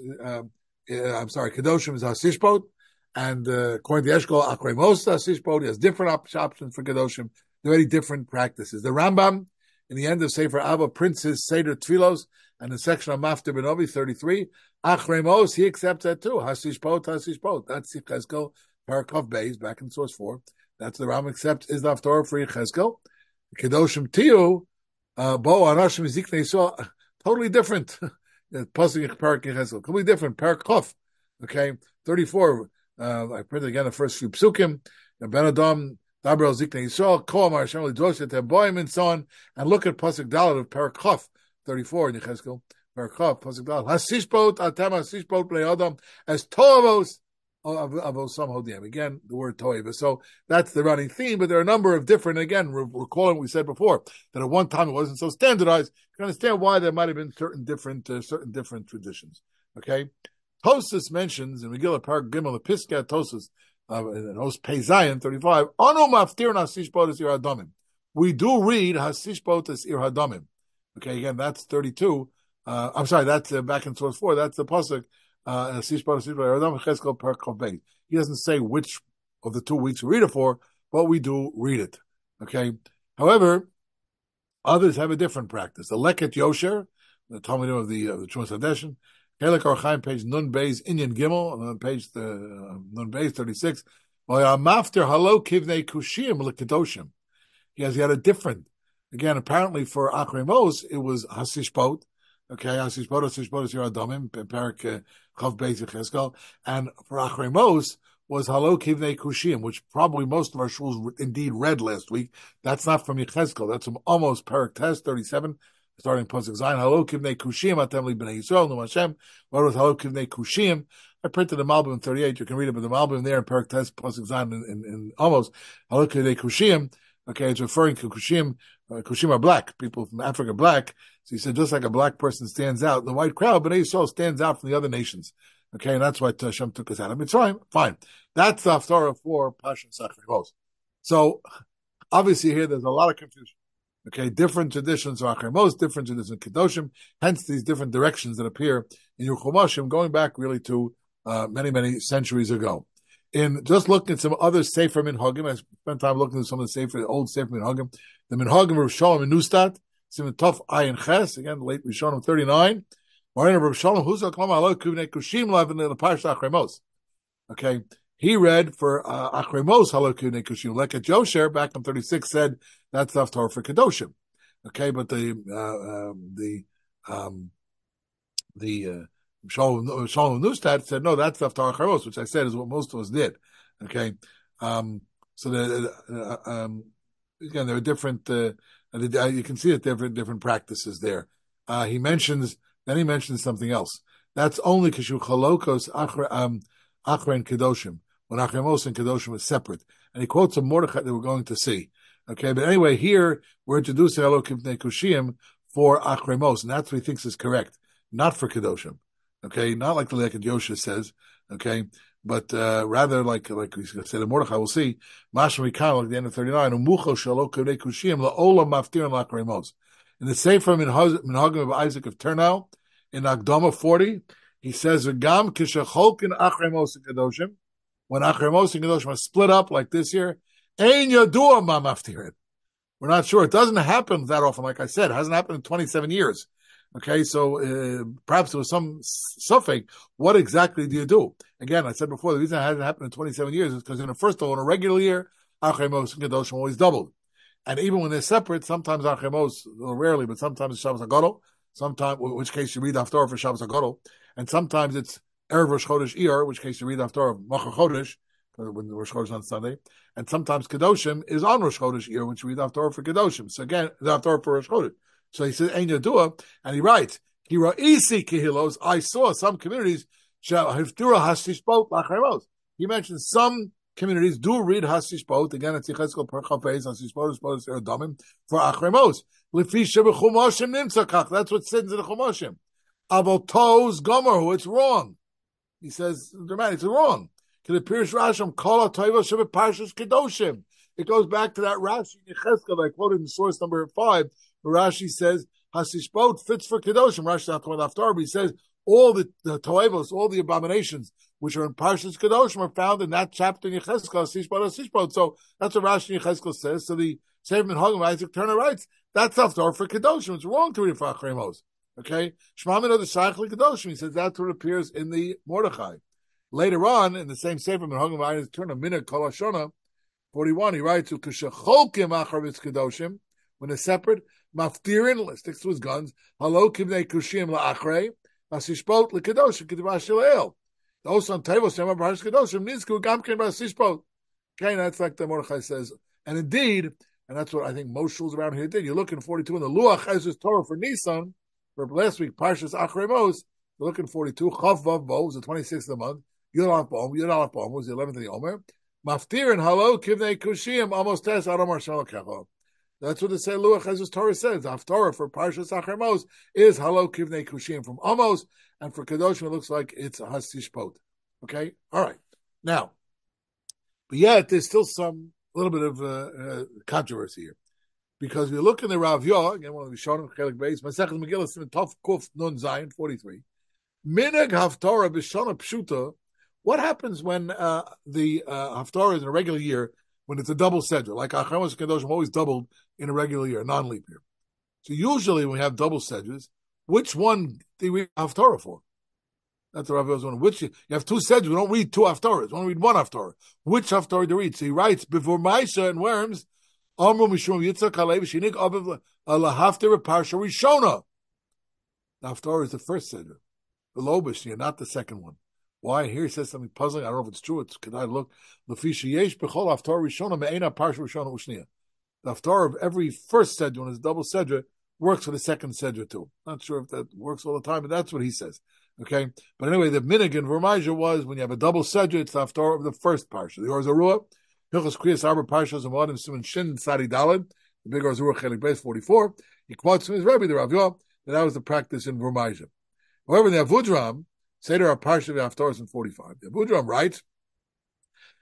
Kedoshim is Hasishbot, and according to Eshkol, Achremos Hasishbot, he has different options for Kedoshim. There are very different practices. The Rambam, in the end of Sefer Abba, prints his Seder Tfilos, and the section of Mafter Benovi 33, Achremos, he accepts that too. Hasishbot. That's Yechezkel, Parakov Beis, back in source 4. That's the Rambam accepts is the Haftarah for Yechezkel. Kedoshim Tiyu, Bo Anashim Ziknei Yisrael, totally different. Pasuk Parak Yechezkel, completely different. Parak Chof, okay, 34. I printed again the first few psukim. Ben Adam, Daber El Ziknei Yisrael, Ko Amar Hashem Lidrosh Boim, and so on. And look at Pasuk Dalet of Parak Chof, 34 in Yechezkel. Parak Chof, Pasuk Dalet. Hasishbot Atem Hasishbot Bnei Adam as Tovos of Osam Hodiem. Again, the word Toeva. So that's the running theme, but there are a number of different, again, recalling what we said before, that at one time it wasn't so standardized. You can understand why there might have been certain different traditions. Okay? Tosas mentions in Megillah Parak Gimel, Pisca Tosas, in Os Pei Zayin 35, Anu Maftir Hasishbot as Ir Hadamim. We do read Hasishbot as Ir Hadamim. Okay, again, that's 32. I'm sorry, that's back in source 4. That's the pasuk. He doesn't say which of the 2 weeks we read it for, but we do read it. Okay. However, others have a different practice. The Leket Yosher, the Talmud of the Chumash Hadeshin, Chelek Orchaim, page Nun Beis Inyan Gimel, on page Nun Beis 36. Mafter Halo Kivnei Kushim Lekedoshim. He had a different. Again, apparently for Achremos, it was Hasishbot. Okay, Hasishbot is Yer Adamim, Parak Chav Beis Yechezkel, and for Achremos was Halo Kivnei Kushim, which probably most of our shuls indeed read last week. That's not from Yechezkel. That's from almost Parak Tes 37, starting Pasuk Zayin. Halo Kivnei Kushim Atem Li Bnei Yisrael Nu Hashem. What was Halo Kivnei Kushim? I printed the Malbim 38. You can read it, but the Malbim there in Parak Tes Pasuk Zayin in almost Halo Kivnei Kushim. Okay, it's referring to Kushim. Kushim are black, people from Africa black. So he said, just like a black person stands out in the white crowd, Bnei Yisrael stands out from the other nations. Okay, and that's why Hashem took us out of Mitzrayim. Fine. That's the Haftarah for Pashan Sachremos. So, obviously here, there's a lot of confusion. Okay, different traditions of Achremos, different traditions of Kedoshim, hence these different directions that appear in your Chumashim, going back really to many, many centuries ago. In just looking at some other Sefer Minhagim, I spent time looking at some of the old Sefer Minhagim, the Minhagim of Shalom in Nustat, Simon Tov Ayin Ches, again, late Rishonim 39, Marina Rav Shalom, Huza Klama Alo Kuvnei Kushim Levin in the Parsha Achremos. Okay, he read for Achremos Halo Kuvnei Kushim. Like Josher back in 36 said that's the Torah for Kedoshim. Okay, but the Shalom Nustat said no, that's the Torah Achremos, which I said is what most of us did. Okay, so again there are different. You can see that different practices there. He mentions something else. That's only Kishu Chalokos Achre and Kedoshim, when Achremos and Kedoshim was separate. And he quotes a Mordechai that we're going to see. Okay, but anyway, here we're introducing Elokim Bnei Kushim for Achremos, and that's what he thinks is correct, not for Kedoshim. Okay, not like the Leked Yosha says. Okay, but rather like we said in Mordechai, we'll see. Mashma Mikal at the end of 39. Umucho Shalokim Bnei Kushim laOlam Maftir and Achremos. In the Sefer Minhagim of Isaac of Turnau, in Akdama 40, he says, "V'gam kishacholkin Achremos and Kedoshim." When Achremos and Kedoshim are split up like this here, ein yadua ma maftirin. We're not sure. It doesn't happen that often. Like I said, it hasn't happened in 27 years. Okay, so perhaps there was some suffix. What exactly do you do? Again, I said before, the reason it hasn't happened in 27 years is because in the first of all, in a regular year, Achremos and Kedoshim always doubled. And even when they're separate, sometimes Achremos, rarely, but sometimes it's Shabbos HaGadol, sometimes, in which case you read Haftarah for Shabbos HaGadol, and sometimes it's Erev Rosh Chodesh Iyar, in which case you read Haftarah Macher Chodesh, when the Rosh Chodesh on Sunday, and sometimes Kedoshim is on Rosh Chodesh Iyar, which you read Haftarah for Kedoshim. So again, the Haftarah for Rosh Chodesh. So he says, Ein Yadua, and he writes, Kira'isi Kehilos, I saw some communities, Haftarah Hasishbot Lachremos. He mentions some communities do read Hasishbot, again, it's Yechezkel Per Chafez, Hasishbot, Hasishbot, Erodamim, for Achremos. Lefi Sheba Chumashim Nimtzakach, that's what sins in the Chumashim. Abel Toz Gomer, it's wrong. He says, dramatic, it's wrong. It appears Rasham, Kala Toiva Sheba Parshas Kedoshim. It goes back to that Rashi Yechezkel I quoted in source number 5, where Rashi says, Hasishbot fits for Kedoshim. Rashi not talking about Haftarah, but he says, all the Toivos, all the abominations which are in Parshas Kedoshim are found in that chapter in Yechezkel, Hasishbot. So that's what Rashi Yechezkel says. So the Sefer Minhagim Isaac Turner writes, that's Haftarah for Kedoshim. It's wrong to read for Achremos. Okay? Shmamin of the Shaykh Kedoshim, he says that's what appears in the Mordechai. Later on, in the same Sefer Minhagim Isaac Turner, Minhag Kol Hashana, 41, he writes, Ukeshachokim Achremos Kedoshim, when they're separate, Maftirin, sticks to his guns, Halo Kibnei Kushim La'achrei, Hasishbot L'Kedoshim, Kedivash Shileel. Those on Tevos, Shemar Parshas Kedoshim, Nizku Gamkin Hasishbot. Okay, that's like the Mordechai says. And indeed, and that's what I think most schools around here did. You look in 42 in the Luach Ezra's Torah for Nisan, for last week, Parshas Achremos, you look in 42, Chav Vav Bo was the 26th of the month, Yud Aleph Bo was the 11th of the Omer, Maftir and Halo Kivnei Kushim, almost Tes Adamar Shalom. That's what the say Luach Ezra's Torah says. Haftarah for Parshas Achremos is Halo Kivnei Kushim from Amos, and for Kedoshim it looks like it's Hasishbot. Okay? All right. Now, but yet there's still a little bit of controversy here. Because we look in the Rav Yah, again, one of the Rishonim, Chelik Beis, Masechet Megillah, Siman Tov Kuf Nun Zayin, 43. Minhag Haftarah B'Shana Pshuta. What happens when the Haftarah is in a regular year, when it's a double sedra? Like Achremos and Kedoshim always doubled in a regular year, non-leap year. So usually when we have double sedras, which one do we read Haftarah for? That's the Rav Yah's one. Which you have two sedras, we don't read two Haftarahs, we only read one Haftarah. Which Haftarah do we read? So he writes, before Maisha and Worms, Amru Mishum Yitzchak Halev Shinik Aviv Lahaftar Parsha Rishona. The Haftarah is the first sedra, the Lobishnia, not the second one. Why? Here he says something puzzling. I don't know if it's true. Can I look? Lefisha Yesh Bechol Haftarah Rishona Me'ena Parsha Rishona Ushnia. The Haftarah of every first sedra, when it's double sedra, works for the second sedra too. Not sure if that works all the time, but that's what he says. Okay, but anyway, the minhag in Vermaja was when you have a double sedra, it's the Haftarah of the first parsha. The Orzarua, Hilchos Kriyas Arba Parshas Amadim Siman Shin Sadi Daled, the big Orzarua Chelik Beis 44. He quotes from his Rebbe, the Rav Yah, that was the practice in Vermaja. However, the Avudram, Seder Parsha of the Haftarah in 45. The Avudram writes,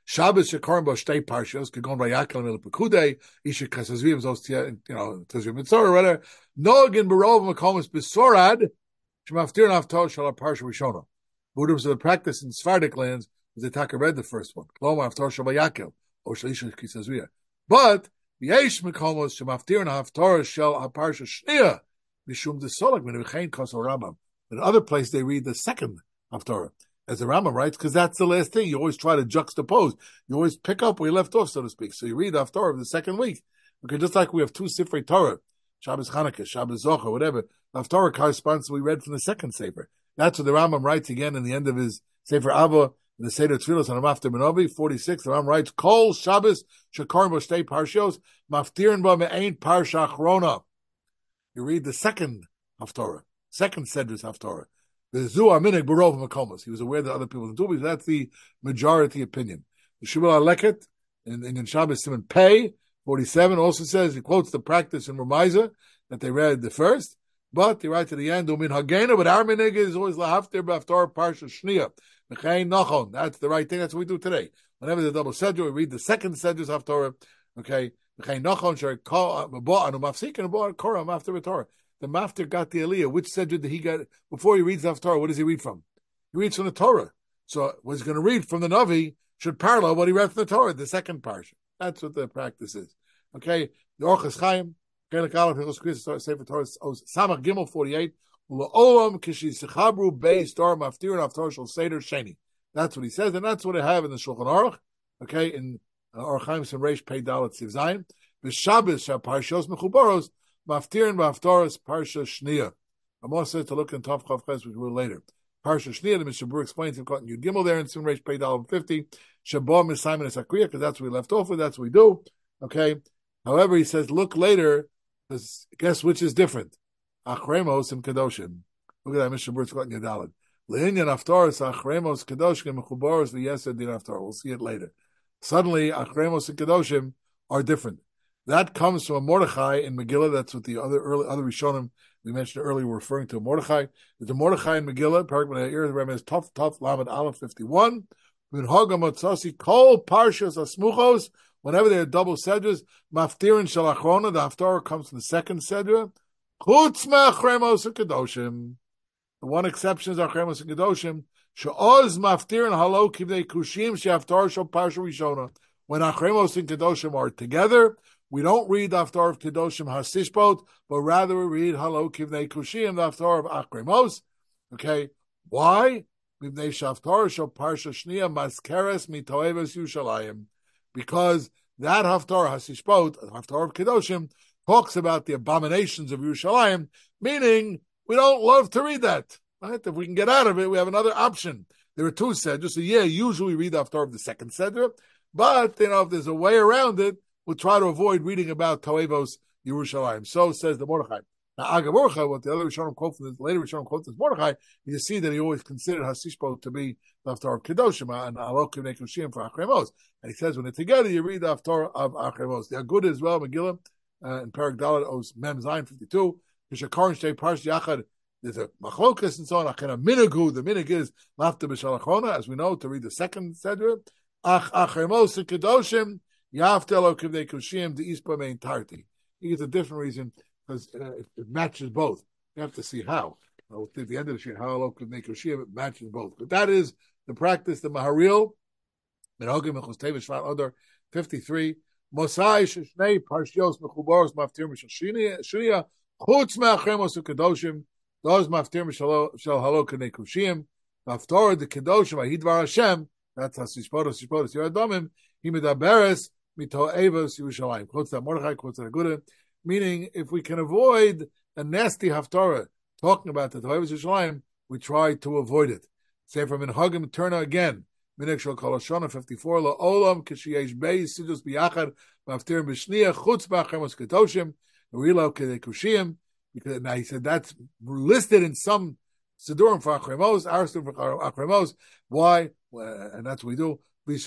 Shabbos shekarim bo shtei parshas kegon vayakel mil pekudei isha kasazvim zos tizvim mitzvah or whatever. Nogin barov makomis besorad shemaftir naftal shal parsha rishona. Buddhism of the practice in Sephardic lands was the Taka read the first one. Kloma aftar shal vayakel or shalisha kisazvia. But yesh makomos shemaftir naftar shal parsha shnia mishum desolak min v'chein kosol Rambam. In other places they read the second haftarah. As the Rambam writes, because that's the last thing. You always try to juxtapose. You always pick up where you left off, so to speak. So you read the Haftarah of the second week. Okay, just like we have two Sifrei Torah, Shabbos Chanukah, Shabbos Zohar, whatever. The Haftarah corresponds to what we read from the second Sefer. That's what the Rambam writes again in the end of his Sefer Abba, in the Seder Tfilos on Maftir Benovi, 46. The Rambam writes, Kol Shabbos Shekar B'Shtei Parshios, Maftirin Ba Me'ain Parsha Achrona. You read the second Haftarah, second Sedrus Haftarah. The Zuar Minig Barov Makomos. He was aware that other people didn't do it, because that's the majority opinion. The Shmuel Aleket in Shabbos Simon Pei 47 also says, he quotes the practice in Ramaiza that they read the first, but he writes at the end, Umin Hagena, but our minig is always Lahaftir B'Haftar Parsha Shnia. Mechain Nachon. That's the right thing. That's what we do today. Whenever the double Sedra, we read the second Sedra's Haftarah. Okay. Mechain Nachon, Shar Ba'an Umafsik and Ba'an Koram after the Torah. The Maftir got the Aliyah. Which Sedra did he get? Before he reads the Haftarah, what does he read from? He reads from the Torah. So what he's going to read from the Navi should parallel what he read from the Torah, the second parsha. That's what the practice is. Okay? The Orchos Chaim, Chelik Aleph, Hilchos Krisis, Sefer Torah, Samach Gimel 48, Ula'olam Kishi Sechabru Bei Star Maftir and Haftarah Shal Seder Sheni. That's what he says, and that's what I have in the Shulchan Aruch. Okay? In Orach Chaim Sim Reish Pei Dalet Siv Zayin. B'Shabbos Shal Parshos Mechubaros, Maftirin B'Haftaras Parsha Shnia. I'm also to look in Tov Chav Ches, which we'll later. Parsha Shnia, the Mr. Brewer explains him caught in Yud Gimel there in Sim Reish Pei Dalet 50. Shabbat Miss Simon is Akriya, because that's what we left off with, that's what we do. Okay. However, he says, look later, because guess which is different? Achremos and Kedoshim. Look at that, Mr. Brewer's caught in Yud Dalet. Le'inyan Haftaras, Achremos, Kedoshim, Mechubaros, V'yesed Din Haftarah. We'll see it later. Suddenly, Achremos and Kedoshim are different. That comes from a Mordechai in Megillah. That's what the other Rishonim we mentioned earlier were referring to. Mordechai. There's a Mordechai in Megillah. Parak B'nai the Rebbe is Tov Lamed Aleph 51. Min Haga Motzasi Kol Parshas Asmuchos. Whenever there are double sedras, Maftirin Shel Achrona. The Haftarah comes from the second sedra. Chutz Me'achremos and Kedoshim. The one exception is Achremos and Kedoshim. She'oz Maftirin Halo Kivnei Kushim She'Haftarah Shel Parsha Rishona. When Achremos and Kedoshim are together, we don't read the Haftarah of Kedoshim Hasishbot, but rather we read Halo Kivnei Kushim, the Haftarah of Achremos. Okay, why? Mivnei Shaftarah Shel Parsha Shnia Maskeres Mitoevas Yushalayim. Because that Haftarah Hasishbot, the Haftarah of Kedoshim, talks about the abominations of Yerushalayim, meaning we don't love to read that. Right? If we can get out of it, we have another option. There are two sedras. So usually read the Haftarah of the second sedra, but if there's a way around it, we'll try to avoid reading about Toevos Yerushalayim. So says the Mordechai. Now, Agav Mordechai, what the other Rishonim quote from this, later Rishonim quote this Mordechai, you see that he always considered Hasishbot to be the Haftarah of Kedoshim and Alokim Nekushim for Achremos. And he says when they're together, you read the Haftarah of Achremos. They are good as well, Megillah, in Parak Dalet, Os Mem Zayin 52. Kishakarn Shtei Parsh Yachad, there's a machlokas and so on. Achena Minigu, the Minig is Lafta B'Shal Achrona, as we know, to read the second Sedra. Achremos and Kedoshim, Yaftelo Kivnei Kushim, the Ispa Main Tarti. He gets a different reason because it matches both. You have to see how. At the end of the shir, how Kivnei Kushim, it matches both. But that is the practice, the Maharil, Menogim Mechostev Shvat Odor 53. Mosai Shishnei Parshios Mechuboros Maftir Mishal Shriya Chutz Me'achremos U'Kedoshim Those Maftir Mishal Halo Kivnei Kushim Maftor the Kedoshim Ahidvar Hashem. That's Hasishporos Yeradomim. Himidaberes mitoevos Yerushalayim. Quotes that Mordechai, quotes that Aguda. Meaning, if we can avoid a nasty haftarah talking about the Toevos Yerushalayim, we try to avoid it. Say from Minhagim Turna again. Minik Shal Koloshona 54. La'olam kishiyesh beis sidus biyachad maftir b'shniya chutz b'achremos kedoshim rilo kedekushim. Because now he said that's listed in some Sidurim for Achremos, our Sidurim for Achremos. Why? And that's what we do.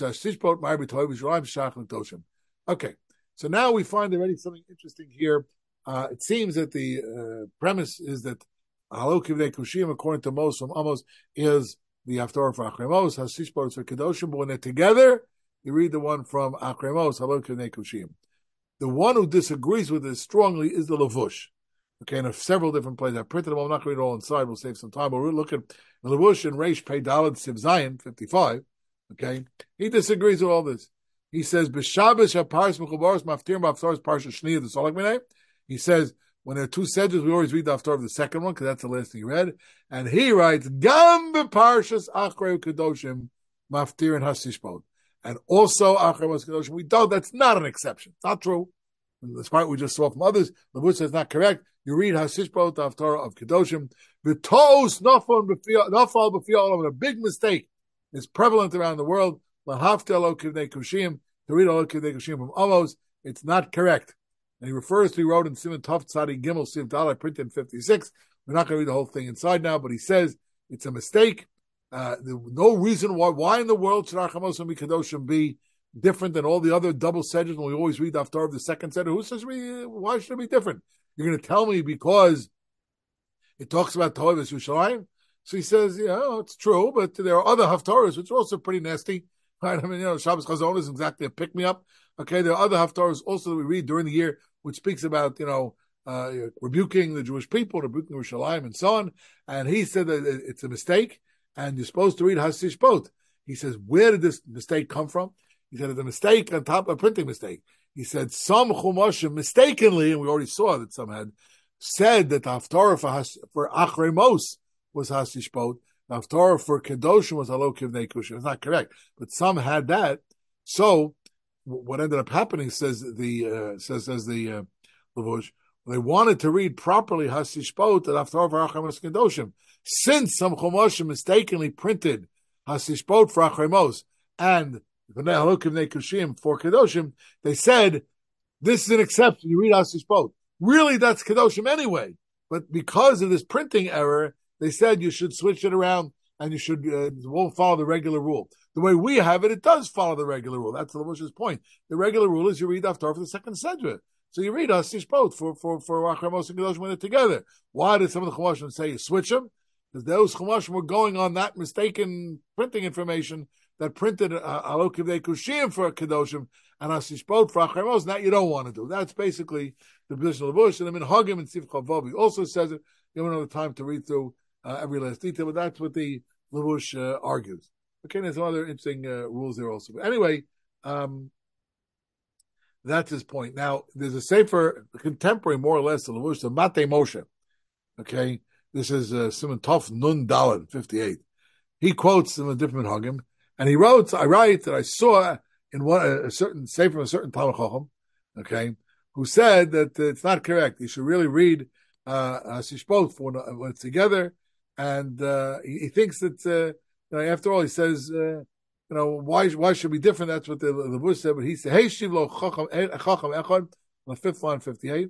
Okay, so now we find already something interesting here. It seems that the premise is that Halo Kivnei Kushim, according to Mos from Amos, is the Haftarah for Achremos, Hasishbot for Kedoshim, but when they're together, you read the one from Achremos, Halok Kivnei Kushim. The one who disagrees with this strongly is the Lavush. Okay, in several different places. I printed them. I'm not going to read it all inside. We'll save some time. But we'll look at the Lavush and Reish Pei Daled Siv Zion 55. Okay, he disagrees with all this. He says, "B'Shabbos haParis Mechubaros Maftir Maftaros Parsha Shniya the Solak Minay." He says, when there are two sedges, we always read the Haftarah of the second one because that's the last thing he read. And he writes, "Gam b'Parshas Achrei Kedoshim Maftir and Hasishbot." And also Achrei Kedoshim. We don't. That's not an exception. It's not true. And this part we just saw from others. The Bush says not correct. You read Hasishbot, the Haftarah of Kedoshim. V'tos nafal b'fiyah. A big mistake is prevalent around the world. Lahaftel o kivnei kushim. To read o kivnei kushim from Amos, it's not correct. And he refers to, he wrote in Simon Tov Tzadi Gimel Siv Dalai, printed in 56. We're not going to read the whole thing inside now, but he says it's a mistake. No reason why in the world should Achamos and Mikadoshim be different than all the other double sedges when we always read the Haftarah of the second seder? Who says why should it be different? You're going to tell me because it talks about Toivus Yerushalayim? So he says, yeah, it's true, but there are other Haftarahs which are also pretty nasty. Right? I mean, Shabbos Chazon is exactly a pick-me-up. Okay, there are other Haftarahs also that we read during the year which speaks about, rebuking the Jewish people, rebuking Yerushalayim, and so on. And he said that it's a mistake, and you're supposed to read Hasishbot. He says, where did this mistake come from? He said it's a mistake on top of a printing mistake. He said some Chumashim mistakenly, and we already saw that some had said that the Haftarah for Achrei Mos was Hasishbot. The Haftarah for Kedoshim was Halok Kivnei Kushim. It's not correct, but some had that. So what ended up happening, says the Lavush, they wanted to read properly Hasishbot the Haftarah for Achrei Mos Kedoshim. Since some Chumashim mistakenly printed Hasishbot for Achrei Mos and Halok Kivnei Kushim for Kedoshim, they said this is an exception. You read Hasishbot. Really, that's Kedoshim anyway. But because of this printing error, they said you should switch it around and you should won't follow the regular rule. The way we have it, it does follow the regular rule. That's the Lavush's point. The regular rule is you read Haftarah for the second sedra. So you read Hasishbot for Achrei Mos and Kedoshim when they're together. Why did some of the Chumashim say you switch them? Because those Chumashim were going on that mistaken printing information that printed Halok Kivnei Kushim for Kedoshim and Hasishbot for Achrei Mos. That you don't want to do. That's basically the position of the Lavush. And I mean, Hagim and Sif Chavav also says it. You don't have time to read through every last detail, but that's what the Lavush argues. Okay, there's some other interesting rules there also. But anyway, that's his point. Now, there's a sefer, contemporary, more or less, the Lavush, the Matei Moshe. Okay, this is Simon Tov Nun Daled 58. He quotes some of the different Hagim, and he wrote, I write that I saw in a certain sefer from a certain Talmud Chacham, okay, who said that it's not correct. You should really read Hasishbot when it's together. And he thinks that after all, he says, why should it be different? That's what the Bush said. But he said, "Hey, Shivlo Chacham Echad," on the fifth line, 58.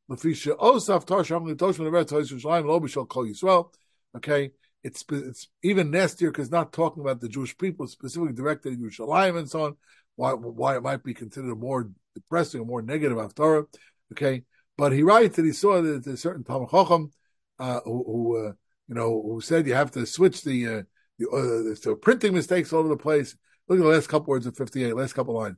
Okay, it's even nastier because not talking about the Jewish people, specifically directed at Yerushalayim and so on. Why it might be considered a more depressing, a more negative Haftarah. Okay, but he writes that he saw that there's a certain Talmud Chacham who said you have to switch the printing mistakes all over the place. Look at the last couple words of 58, last couple lines.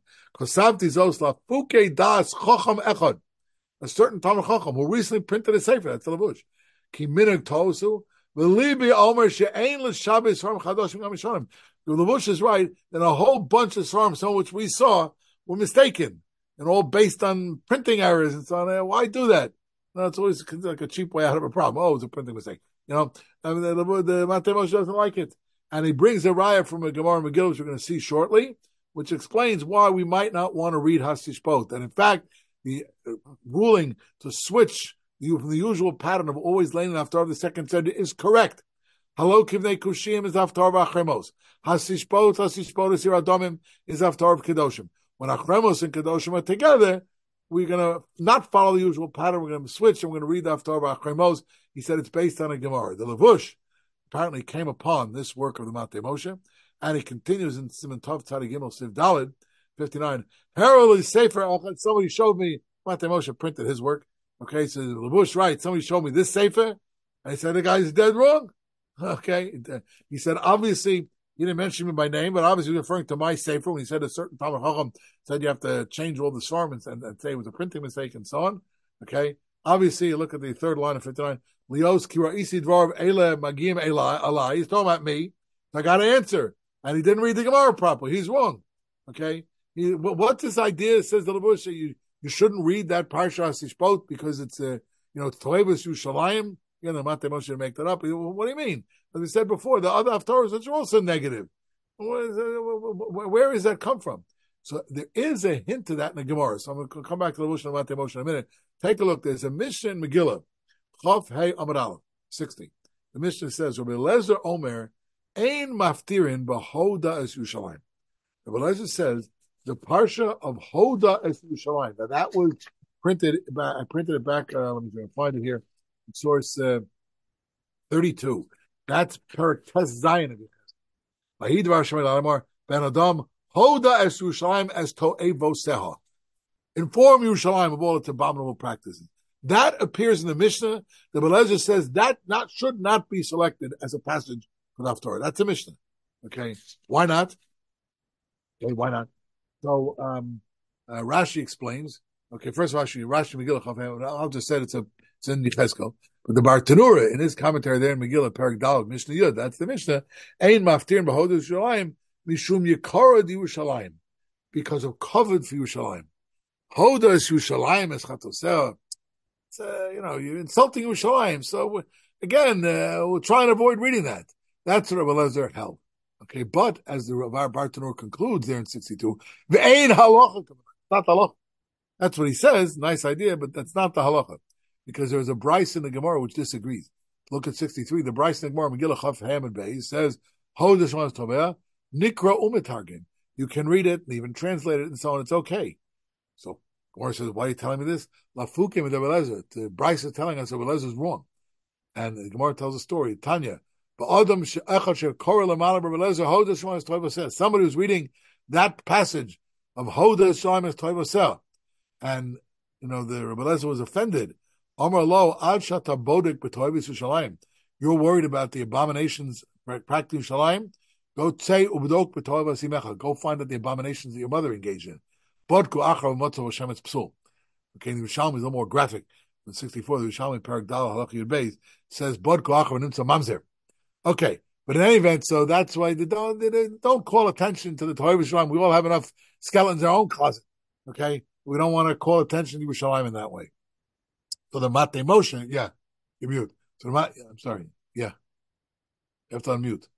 A certain Talmud Chacham who recently printed a sefer, that's the Lavush. Ki minhag tosu, v'libi omer she'ein l'shabbos svarim chadoshim gam yishonim. The Lavush is right that a whole bunch of svarim, some of which we saw, were mistaken and all based on printing errors and so on. Why do that? No, it's always like a cheap way out of a problem. Oh, it's a printing mistake. I mean, the Matei Moshe doesn't like it. And he brings a raya from a Gemara Megillah, which we're going to see shortly, which explains why we might not want to read Hasishbot. And in fact, the ruling to switch from the usual pattern of always laying the Haftarah of the second seder is correct. Halok Kivnei Kushim is Haftarah of Achrei Mos. Hasishbot is Iradomim is Haftarah of Kedoshim. When Achrei Mos and Kedoshim are together, we're going to not follow the usual pattern. We're going to switch and we're going to read the Haftarah of Achrei Mos. He said it's based on a Gemara. The Lavush apparently came upon this work of the Matei Moshe, and he continues in Simon Tov Tzadi Gimel Siv Daled 59. Herald is Sefer. Somebody showed me Matei Moshe printed his work. Okay, so the Lavush writes, somebody showed me this Sefer, and he said the guy's dead wrong. Okay, he said obviously He didn't mention me by name, but obviously he was referring to my sefer when he said a certain Talmud Chacham said you have to change all the svarments and say it was a printing mistake and so on. Okay. Obviously, you look at the third line of 59. Leos kira isi dvar ele magim alai. He's talking about me. So I got to answer. And he didn't read the Gemara properly. He's wrong. Okay. What this idea says the Levush, you shouldn't read that Parsha Sishpot because it's it's Toevus Yushalayim. The Matei Moshe make that up. What do you mean? As we said before, the other Haftarahs which are also negative. Where does that come from? So there is a hint to that in the Gemara. So I'm going to come back to the Levush and Matei Moshe in a minute. Take a look. There's a Mishnah in Megillah, Chof Hey Amud Aleph, 60. The Mishnah says, Rabbi Lezer Omer, Ein maftirin b'hoda es Yushalayim. Rabbi Lezer says, the Parsha of Hoda es Yushalayim. Now that was printed, I printed it back, let me find it here, source 32. That's Perek Tes Zayin of Yechezkel. Vayidvar Shemay Lalamar, Ben Adam, Hoda es Yushalayim es to'evoseha. Inform Yerushalayim of all its abominable practices. That appears in the Mishnah. The Belezer says that should not be selected as a passage for the Haftarah. That's a Mishnah. Okay, why not? Okay, why not? So Rashi explains. Okay, first Rashi Megillah. I'll just say it's in Yechezkel. But the Bartanura in his commentary there in Megillah Perek Daled Mishnah Yud, that's the Mishnah. Ein maftir b'hoda Yerushalayim mishum yikara Yerushalayim, because of covered for Yerushalayim. Hoda es Yerushalayim es chatoseh. You're insulting Yerushalayim. So again, we'll try and avoid reading that. That's what Rabbi Lezer held. Okay, but as the Rav Bartanur concludes there in 62, ve'ein halacha, not halacha. That's what he says. Nice idea, but that's not the halacha, because there's a Bryce in the Gemara which disagrees. Look at 63. The Bryce in the Gemara, Megillah Chaf Ham and Beis, says Hoda Shmas Toveh Nikra Umetargin. You can read it and even translate it and so on. It's okay. So Gemara says, why are you telling me this? Lafukim and Rabbi Lezer. The Bryce is telling us Rabbi Lezer is wrong, and the Gemara tells a story. Tanya. Somebody who's reading that passage of Hoda Shaimas Toivoseh, and the Rebbe Lezer was offended. Amar lo ad shata bodek b'toivis Yerushalayim. You're worried about the abominations practicing Yerushalayim. Go say ubdok b'toivas imecha. Go find out the abominations that your mother engaged in. Bodku achar v'motzah Hashem it's psul. Okay, the Yerushalmi is a little more graphic. In 64, the Yerushalmi Perek Dal Halach Yud Beis says bodku achar v'nimtza mamzer. Okay, but in any event, so that's why they don't call attention to the Torah Yerushalayim. We all have enough skeletons in our own closet. Okay, we don't want to call attention to Yerushalayim in that way. So the Matei Moshe, yeah, you're mute. So I'm sorry, yeah, you have to unmute.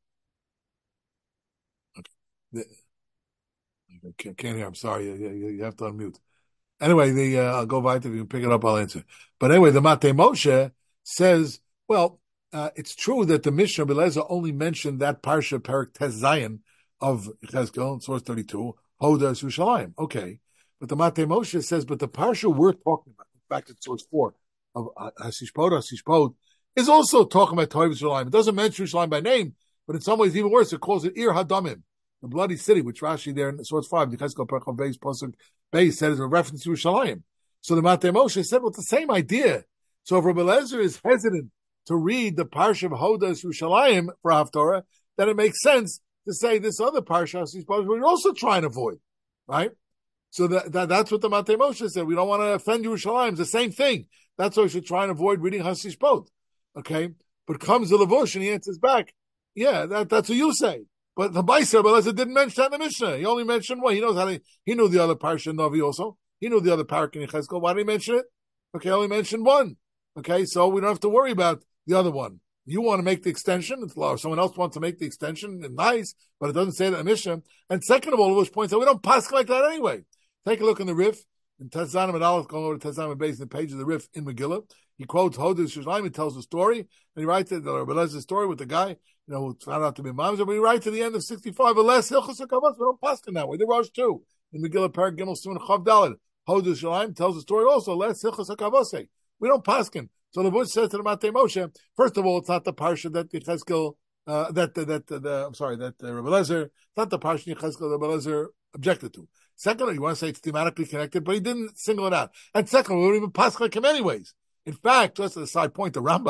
Okay, can't hear. I'm sorry, you have to unmute. Anyway, I'll go right. If you can pick it up, I'll answer. But anyway, the Matei Moshe says, well. It's true that the Mishnah Belezer only mentioned that Parsha Perek Tes Zayin of Yechezkel, source 32, Hoda es Yerushalayim. Okay. But the Matei Moshe says, but the Parsha we're talking about, in fact, it's source 4 of Hasishpot, is also talking about Torah Yerushalayim. It doesn't mention Yerushalayim by name, but in some ways even worse, it calls it Ir Hadamim, the bloody city, which Rashi there in source 5, Yechezkel Perek Beis Pasuk Beis said is a reference to Yerushalayim. So the Matei Moshe said, well, it's the same idea. So if Rabbi Lezer is hesitant to read the Parsha of Hoda es Yerushalayim for Haftarah, then it makes sense to say this other Parsha, we're also trying to avoid, right? So that's what the Matei Moshe said. We don't want to offend Yerushalayim. It's the same thing. That's why we should try and avoid reading Hasishpot. Okay? But comes the Levush and he answers back, yeah, that's what you say. But the Baiser Belezer didn't mention that in the Mishnah. He only mentioned he knew the other Parsha Novi also. He knew the other Parak in Yechezkel. Why did he mention it? Okay, only mentioned one. Okay, so we don't have to worry about the other one. You want to make the extension, it's law. Someone else wants to make the extension, it's nice, but it doesn't say that in the Mishnah. And second of all, which points out we don't pass like that anyway. Take a look in the Rif, in Tezanim and Aleph, going over to Tezanim and Beis, in the page of the Rif in Megillah. He quotes Hoda es Yerushalayim, he tells the story, and he writes the Rebbe Lezer's story with the guy, who found out to be Mamzer, but he writes to the end of 65, Alas Hilchos HaKavos, we don't pass in that way. The Rosh too. In Megillah Perek Gimel Simon Chav Daled, Hoda es Yerushalayim tells the story also, Alas Hilchos HaKavos. We don't pass in. So the Bush says to the Matei Moshe, first of all, it's not the Parsha that Yechezkel, that Rebbe Lezer, it's not the Parsha Yechezkel that Rebbe Lezer objected to. Secondly, you want to say it's thematically connected, but he didn't single it out. And secondly, we don't even pass like him anyways. In fact, just as a side point, the Rambam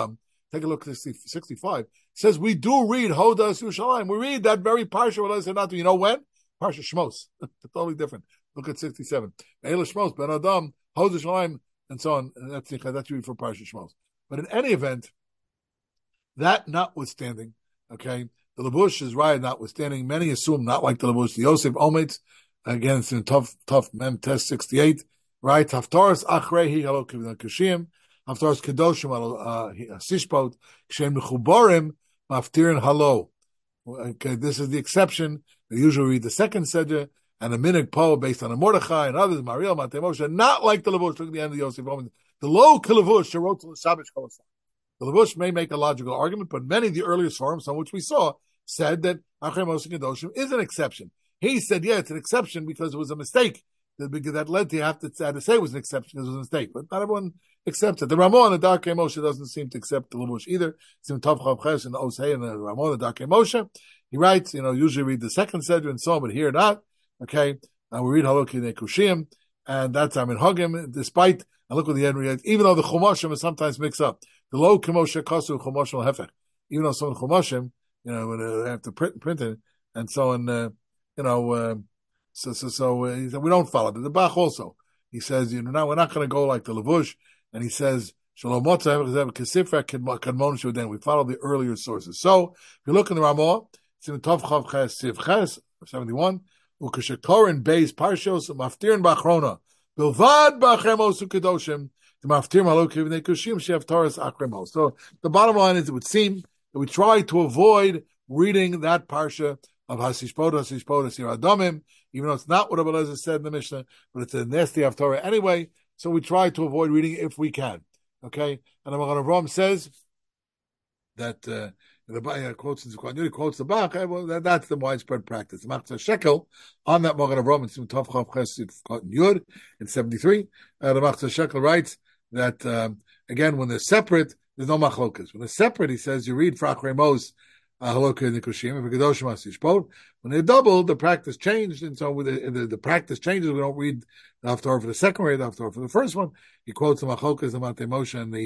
take a look at 65. It says we do read Hodas Yerushalayim. We read that very parsha. What I said not to. You know when? Parsha Shmos. Totally different. Look at 67. Eila Shmos, Ben Adam, Hodas Yerushalayim, and so on. And that's you read for Parsha Shmos. But in any event, that notwithstanding, okay, the Labush is right, notwithstanding. Many assume not like the Labush. The Yosef Ometz, again, it's in tough Mem Test 68, right? Haftaras Achrehi Halokim Kushim, Haftaras Kedoshim Sishpot, Kshem Mechuborim, Maftirin Halo. Okay, this is the exception. They usually read the second Seder and a Minig Po based on a Mordechai and others, Mariel, Matei Moshe, not like the Labush. Look at the end of the Yosef Ometz. The low Kilavush, the wrote to the Shabbos Kolosai. The Lavush may make a logical argument, but many of the earliest forums, some which we saw, said that Achrei Mos and Kedoshim is an exception. He said, yeah, it's an exception because it was a mistake. Because that led to you have to say it was an exception because it was a mistake. But not everyone accepts it. The Ramon and the Darkei Moshe doesn't seem to accept the Lavush either. It's in Tov Chav Ches and the Osei and the Ramon and the Darkei Moshe. He writes, usually read the second Seder and so on, but here not. Okay. And we read Haloki Nekushim, and that's Hagim, despite, and look what the end reads, even though the Chumashim is sometimes mixed up. The low Kemoshe Kasu Chumashim Hefech. Even though some Chumashim, when they have to print it, and so on, so he said, we don't follow it. The Bach also, he says, now we're not going to go like the Lavush, and he says, Shalom Motzah, we follow the earlier sources. So, if you look in the Ramah, it's in Tov Chav Ches, Siv Ches, 71, Ukashatorin Beis Parshos, Maftirin Bachrona, Bilvad Bachremos Ukedoshim, the Maftir Malokiv Nekushim, Shev Taurus Achremos. So, the bottom line is, it would seem that we try to avoid reading that Parsha of Hasishpot, Sir Adamim, even though it's not what Abelazar said in the Mishnah, but it's a nasty Haftarah anyway, so we try to avoid reading it if we can. Okay? And the Magen Avraham says that, the quotes the Bach, well, that's the widespread practice. The Machzor Shekel, on that Magen Avraham, in Tov Chav Ches Yud, in 73, the Machzor Shekel writes that, again, when they're separate, there's no machlokas. When they're separate, he says, you read for Achrei Mos, Haloka Nikushim, for Kedoshim HaSishpot. When they're double, the practice changed, and so with the practice changes, we don't read the Haftarah for the second one, the Haftarah for the first one. He quotes the Machlokas, the Matei Moshe, and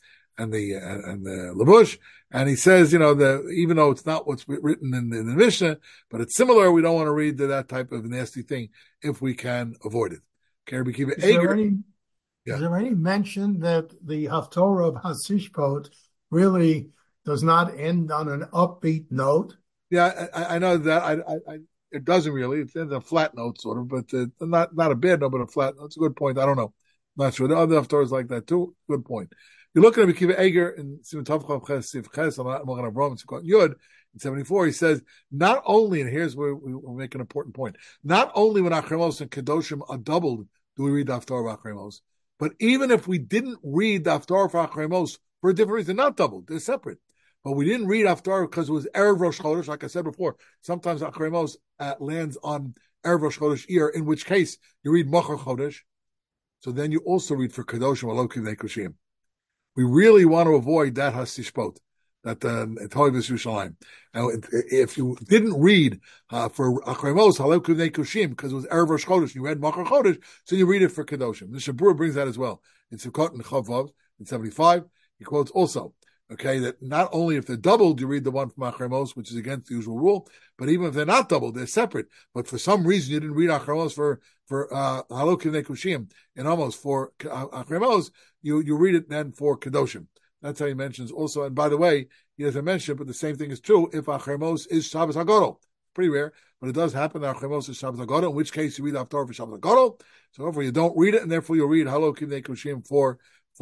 the Labush, and he says, that even though it's not what's written in the Mishnah, but it's similar, we don't want to read that type of nasty thing if we can avoid it. Okay, Rabbi Akiva Eiger. Is there any mention that the Haftorah of HaSishpot really does not end on an upbeat note? Yeah, I know that. It doesn't really. It ends on a flat note, sort of, but not a bad note, but a flat note. It's a good point. I don't know. Not sure. There are other Haftorahs like that too. Good point. You look at Rabbi Akiva Eiger in Simon Tov Chav Ches Siv Ches on Magen Avraham Yud in 74. He says not only, and here's where we make an important point. Not only when Achrei Mos and Kedoshim are doubled do we read the Haftarah of Achrei Mos, but even if we didn't read the Haftarah for Achrei Mos for a different reason, not doubled, they're separate. But we didn't read Haftarah because it was Erev Rosh Chodesh, like I said before. Sometimes Achrei Mos lands on Erev Rosh Chodesh year, in which case you read Machar Chodesh. So then you also read for Kedoshim Alokiv Nekushim. We really want to avoid that Hasishpot, that Toivus Yerushalayim. Now, if you didn't read for Achrei Mos Alokiv Nekushim because it was Erev Rosh Chodesh, you read Machar Chodesh, so you read it for Kedoshim. The Shabur brings that as well. In Sukkot and Chavav in 75, he quotes also. Okay, that not only if they're doubled, you read the one from Achrei Mos, which is against the usual rule, but even if they're not doubled, they're separate. But for some reason, you didn't read Achrei Mos for Halokiv Nekushim, and almost for Achrei Mos, you read it then for Kedoshim. That's how he mentions also. And by the way, he doesn't mention, but the same thing is true if Achrei Mos is Shabbos HaGadol. Pretty rare, but it does happen that Achrei Mos is Shabbos HaGadol, in which case you read Haftarah for Shabbos HaGadol. So therefore, you don't read it, and therefore you read Halokiv Nekushim for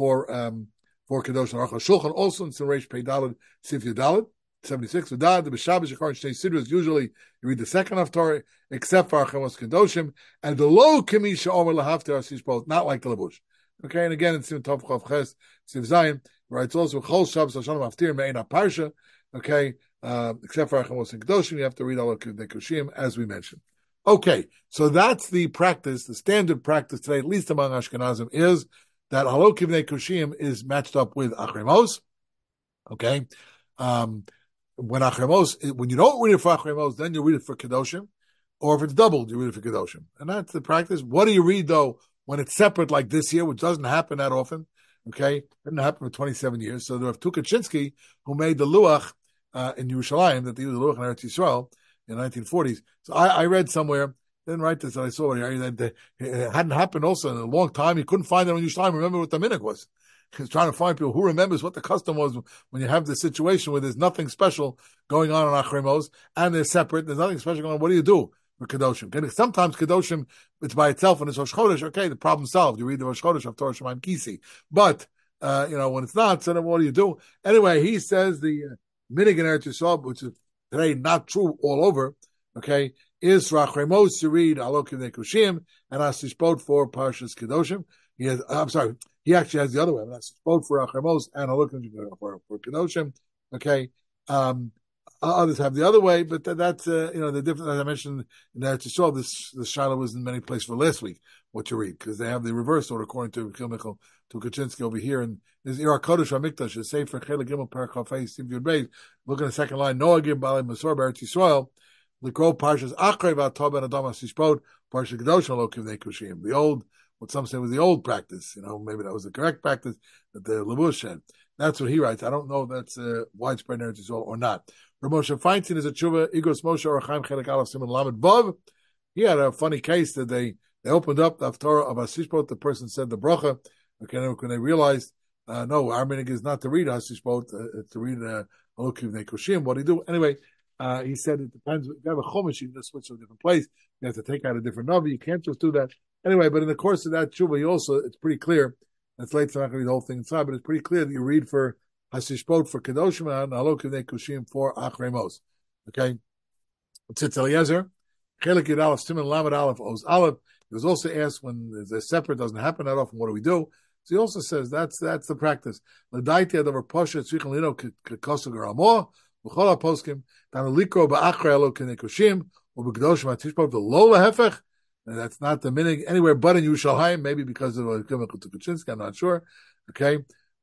Kedosh and Aruch HaShulchan, also in Reish Pei Daled, Sif Yudaled, 76. The B'Shabbos Yechar Shnei Sidros, usually you read the second Haftarah, except for Achrei Mos Kedoshim, and the low Kamisha Omer Lahaftar Asishpot, not like the Labush. Okay, and again, it's in Tov Chav Ches, Siv Zayin, where it's also Chol Shabbos Hashanah Maftir Me'en HaParsha, okay, except for Achrei Mos Kedoshim, you have to read Halokiv Nekushim, as we mentioned. Okay, so that's the practice, the standard practice today, at least among Ashkenazim, is that Halokiv Nekushim is matched up with Achrei Mos. Okay, when Achrei Mos, when you don't read it for Achrei Mos, then you read it for Kedoshim, or if it's doubled, you read it for Kedoshim, and that's the practice. What do you read though when it's separate, like this year, which doesn't happen that often? Okay, didn't happen for 27 years. So there have Tukachinsky who made the Luach in Yerushalayim, that they used the Luach in Eretz Yisrael in the 1940s. So I read somewhere, didn't write this, I saw it, that it hadn't happened also in a long time. He couldn't find it in Yerushalayim. Remember what the minhag was. He was trying to find people who remembers what the custom was when you have the situation where there's nothing special going on in Achrei Mos and they're separate. There's nothing special going on. What do you do for Kedoshim? And sometimes Kedoshim, it's by itself and it's Rosh Chodesh. Okay, the problem solved. You read the Rosh Chodesh of Torah Shemaim Kisi. But, when it's not, so then what do you do? Anyway, he says the minhag in Eretz Yisrael, which is today not true all over, okay, is Achrei Mos to read Alokim Nekushim and Asishbot for Parshas Kedoshim. He actually has the other way. That's both for Achrei Mos and Alokim for Kedoshim. Okay. Others have the other way, but that's the difference. As I mentioned in Eretz Yisrael, this Shiloh was in many places for last week. What you read, because they have the reverse order according to Kilmichel to Kaczynski over here, and there's Ira Kodesh Hamikdash, the Sefer Chelik Gimel Parak Chafei Siv Yud Beis. Look at the second line. Noah Gim Balei Masor Eretz Yisrael. Likro Parshas Achrei V'Atov Ben Adam Asishbot Parshas Kedoshim Alokim Nekushim. The old, what some say was the old practice. Maybe that was the correct practice that the Levush had. That's what he writes. I don't know if that's widespread in Eretz Yisrael or not. Moshe Feinstein is a tshuva. Igros Moshe Orachaim Chelik Aleph Simon Lamed Vav. He had a funny case that they opened up the Haftarah of Asishbot. The person said the bracha. Okay, when they realized, no, our minhag is not to read Asishbot, it's to read Alokim Nekushim. What do you do? Anyway, he said it depends. If you have a chumash, you can just switch to a different place. You have to take out a different navi. You can't just do that. Anyway, but in the course of that tshuva, it's pretty clear. It's late, so I'm not going to read the whole thing inside, but it's pretty clear that you read for Hasishbot for Kedoshim and Alokim Nekushim for Achrei Mos. Okay? Tzitz Eliezer, Chelik Yud Aleph, Siman Lamed Aleph, Oz Aleph. He was also asked when they're separate, doesn't happen that often, what do we do? So he also says that's the practice. L'daiti adavar posha tzrichen lino k'kosog ramah v'chol haposkim dan likro ba'achrei Alokim Nekushim u'b'kedoshim Hasishbot v'lo lahefech. And that's not the minhag anywhere but in Yerushalayim, maybe because of Kilmichel to Kaczynski, I'm not sure. Okay.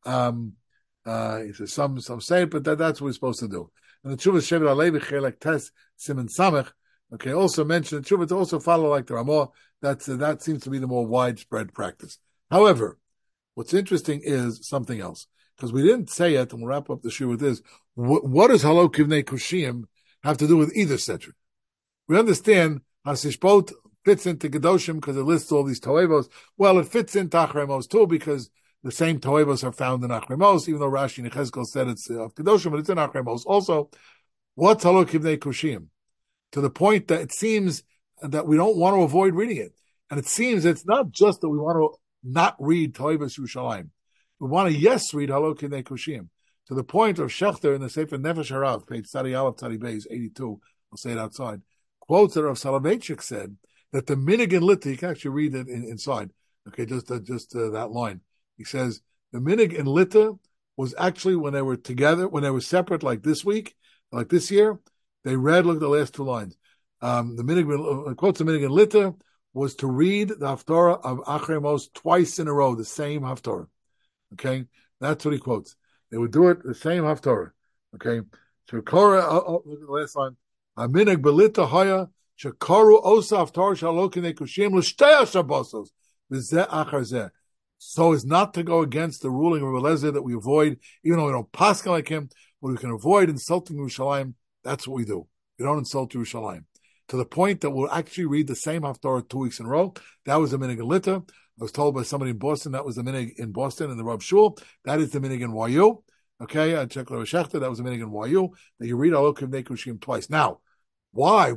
He says some say it, but that's what we're supposed to do. And the Tshuva Shevet Alevi Chelek Tes Siman Samech, okay, also mentioned the Tshuva to also follow like the Ramah. That seems to be the more widespread practice. However, what's interesting is something else, because we didn't say it, and we'll wrap up the shiur with this. What does Alokim Nekushim have to do with either section? We understand Hasishbot fits into Kedoshim because it lists all these Toevos. Well, it fits into Achrei Mos too because the same Toevos are found in Achrei Mos, even though Rashi and Yechezkel said it's of Kedoshim, but it's in Achrei Mos also. What's Alokim Nekushim? To the point that it seems that we don't want to avoid reading it. And it seems it's not just that we want to not read Toevos Yerushalayim. We want to, yes, read Alokim Nekushim. To the point of Shechter in the Sefer Nefesh Harav, page Tzadi Aleph Tzadi Beis, 82, I'll say it outside, quotes that Rav Soloveitchik said, that the minhag in Litta, you can actually read it inside. Okay, just that line. He says the minhag in Litta was actually when they were together, when they were separate, like this week, like this year. They read. Look at the last two lines. The minhag quotes the minhag in Litta was to read the Haftarah of Achrei Mos twice in a row, the same Haftarah. Okay, that's what he quotes. They would do it the same Haftarah. Okay, so Korah. Look at the last line. A minhag belita haya. Shekaru osaf tar shalokim nekushim l'shtei hashabbosos v'zeh achar zeh. So as not to go against the ruling of Eliezer that we avoid, even though we don't paskin like him, but we can avoid insulting Yerushalayim. That's what we do. We don't insult Yerushalayim. To the point that we'll actually read the same Haftarah 2 weeks in a row. That was the minhag in Litta. I was told by somebody in Boston that was the minhag in Boston in the Rav Shul. That is the minhag in YU. Okay, I checked Rav Shechter. That was the minhag in YU. That you read Alokim Nekushim twice. Now, why?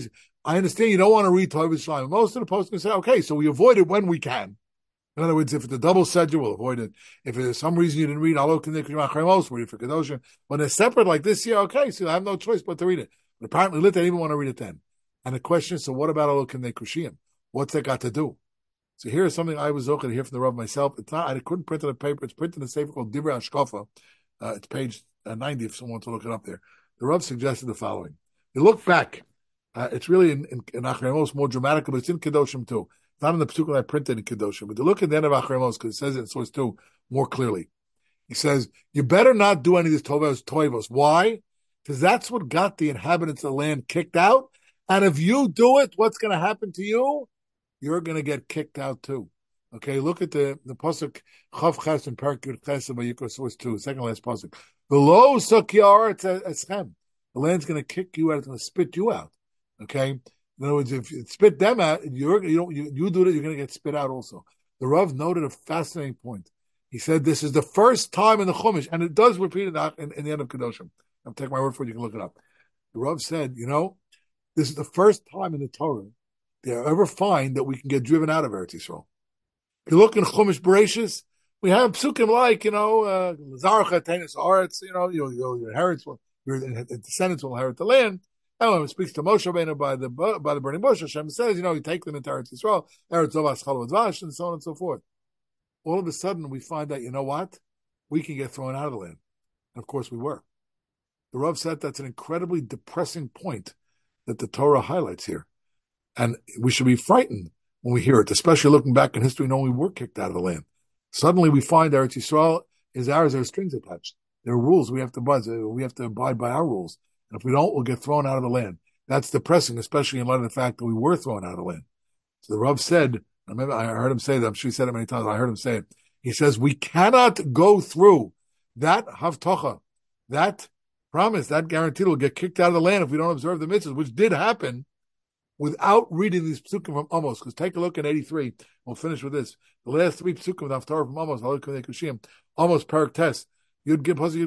I understand you don't want to read Torah Yerushalayim. Most of the posts can say, okay, so we avoid it when we can. In other words, if it's a double schedule, we'll avoid it. If there's some reason you didn't read Alokim Nekushim Achrei Mos, read it for Kedoshim. When they're separate like this year, okay, so I have no choice but to read it. But apparently, they didn't even want to read it then. And the question is, so what about Alokim Nekushim? What's that got to do? So here is something I was okay to hear from the Rav myself. It's not, I couldn't print it on paper. It's printed in a sefer called Divrei Hashkafa. It's page 90 if someone wants to look it up there. The Rav suggested the following. You look back. It's really in Achrei Mos more dramatic, but it's in Kedoshim too. It's not in the Pesukah I printed in Kedoshim. But to look at the end of Achrei Mos, because it says it in source 2 more clearly. He says, you better not do any of these Toivos. Why? Because that's what got the inhabitants of the land kicked out. And if you do it, what's going to happen to you? You're going to get kicked out too. Okay, look at the pasuk Chav Ches and Perak Yud Ches of Vayikra source 2, second last pasuk. The low sukyar eschem. The land's going to kick you out. It's going to spit you out. Okay. In other words, if you spit them out, you do it. You're going to get spit out also. The Rav noted a fascinating point. He said this is the first time in the Chumash, and it does repeat it in the end of Kedoshim. I'll take my word for it. You can look it up. The Rav said, this is the first time in the Torah they ever find that we can get driven out of Eretz Yisrael. If you look in Chumash Bereshis, we have psukim like, Zarcha, Tenis, Aretz, your inheritance, your descendants will inherit the land. And when it speaks to Moshe Rabbeinu by the burning bush, Hashem says, you take them into Eretz Yisrael, Eretz Zovas Chalav Dvash, and so on and so forth. All of a sudden, we find that, you know what? We can get thrown out of the land. And of course, we were. The Rav said that's an incredibly depressing point that the Torah highlights here. And we should be frightened when we hear it, especially looking back in history, knowing we were kicked out of the land. Suddenly we find Eretz Yisrael is ours, there are strings attached. There are rules we have to abide by our rules. And if we don't, we'll get thrown out of the land. That's depressing, especially in light of the fact that we were thrown out of the land. So the Rav said, I heard him say that, I'm sure he said it many times, I heard him say it. He says, we cannot go through that havtocha, that promise, that guarantee will get kicked out of the land if we don't observe the mitzvahs, which did happen, without reading these psukim from Amos. Because take a look at 83. We'll finish with this. The last three psukim of Haftarah from Amos, Amos Perak Test. You'd give days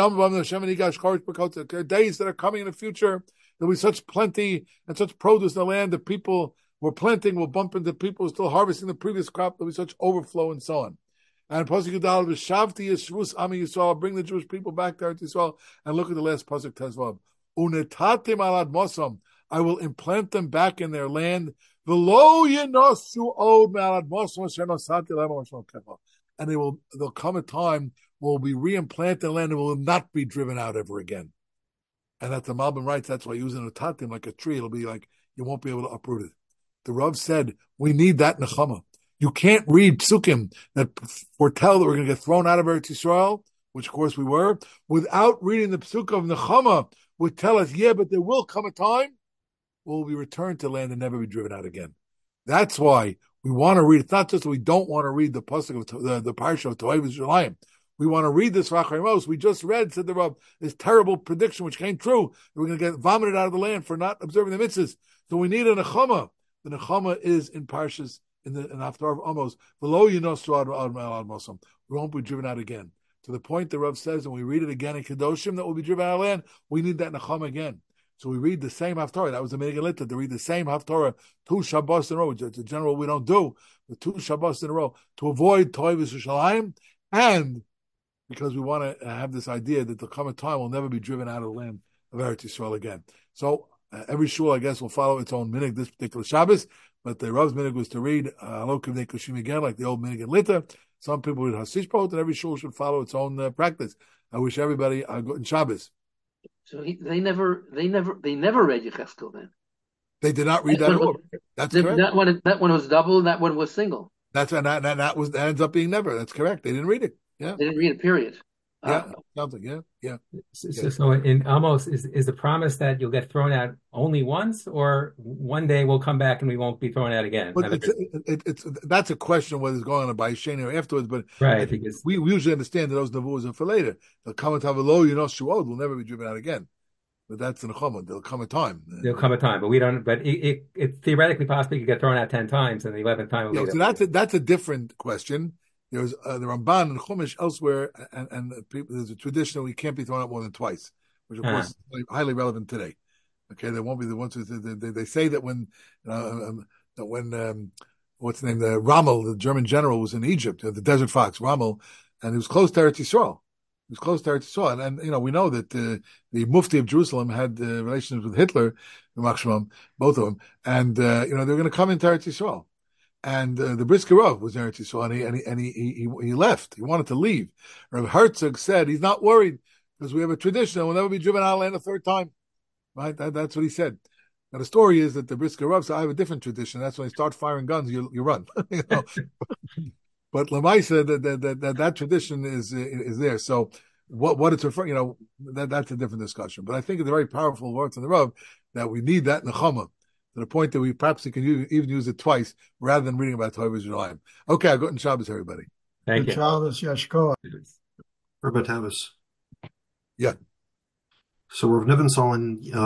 that are coming in the future. There'll be such plenty and such produce in the land that people were planting will bump into people who are still harvesting the previous crop. There'll be such overflow and so on. And Pasuk Yudal V'Shavti Yisrus Ami Yisrael, bring the Jewish people back to Eretz Yisrael. And look at the last Pasuk Tezvav. Unetatim alad mosam. I will implant them back in their land. V'lo yinosu od me'alad mosam asher nosati lehem mashmal kefa. And there'll come a time where we'll be reimplanted in the land and will not be driven out ever again. And that the Malbim writes, that's why using a tatim like a tree, it'll be like you won't be able to uproot it. The Rav said, we need that nechama. You can't read psukim that foretell that we're going to get thrown out of Eretz Yisrael, which of course we were, without reading the psuk of nechama, would tell us, yeah, but there will come a time will be returned to land and never be driven out again. That's why we want to read. It's not just that we don't want to read the pasuk of the parsha of Toev Yerushalayim. We want to read this Rachmos. We just read, said the Rav, this terrible prediction which came true. We're going to get vomited out of the land for not observing the mitzvahs. So we need a nechama. The nechama is in parshas in Haftarah of Amos. Below Yinosru. We won't be driven out again. To the point the Rav says, when we read it again in Kedoshim, that we'll be driven out of the land. We need that nechama again. So we read the same Haftarah. That was the Megalita, to read the same Haftarah 2 Shabbos in a row, which is a general we don't do, but 2 Shabbos in a row, to avoid Toiv Yerushalayim, and because we want to have this idea that there'll come a time we'll never be driven out of the land of Eretz Yisrael again. So every shul, I guess, will follow its own minhag this particular Shabbos, but the Rav's minhag was to read Halok Kivnei Kushim again, like the old minhag in Lita. Some people read Hasishpot, and every shul should follow its own practice. I wish everybody a good Shabbos. So they never read Yecheskel then. They did not read that at all. That's correct. That one was double. That one was single. That ends up being never. That's correct. They didn't read it. Yeah, they didn't read it. Period. Yeah, something. Yeah. So in Amos is the promise that you'll get thrown out only once, or one day we'll come back and we won't be thrown out again. But that's a question of whether it's going on by Shani or afterwards. But right, because we usually understand that those nevuos are for later. They'll come a time will never be driven out again. But that's in the Chumah. There'll come a time. But we don't. But it theoretically possibly could get thrown out 10 times, and the 11th time. So that's a different question. There's the Ramban and Chumash elsewhere, and people, there's a tradition that we can't be thrown out more than twice, which of course is highly relevant today. Okay, they won't be the ones who they say that when what's the name, the Rommel, the German general, was in Egypt, the Desert Fox, Rommel, and he was close to Eretz Yisrael. He was close to Eretz Yisrael, and we know that the Mufti of Jerusalem had relations with Hitler, both of them, and they were going to come into Eretz Yisrael. And the Brisker Rav was in Eretz Yisrael, and he left. He wanted to leave. Rav Herzog said he's not worried because we have a tradition and we'll never be driven out of land a third time. Right? That's what he said. Now the story is that the Brisker Rav said, I have a different tradition. That's when they start firing guns, you run. But Lamaisa, that tradition is there. So what it's referring, that's a different discussion. But I think it's a very powerful words in the Rav that we need that nechama. to the point that we can even use it twice rather than reading about Toivos Yerushalayim. Okay, I'll go in Shabbos, everybody. Thank Good you. Shabbos, Yashkoa. Rabbi Tavis. Yeah. So Rav Niven Solon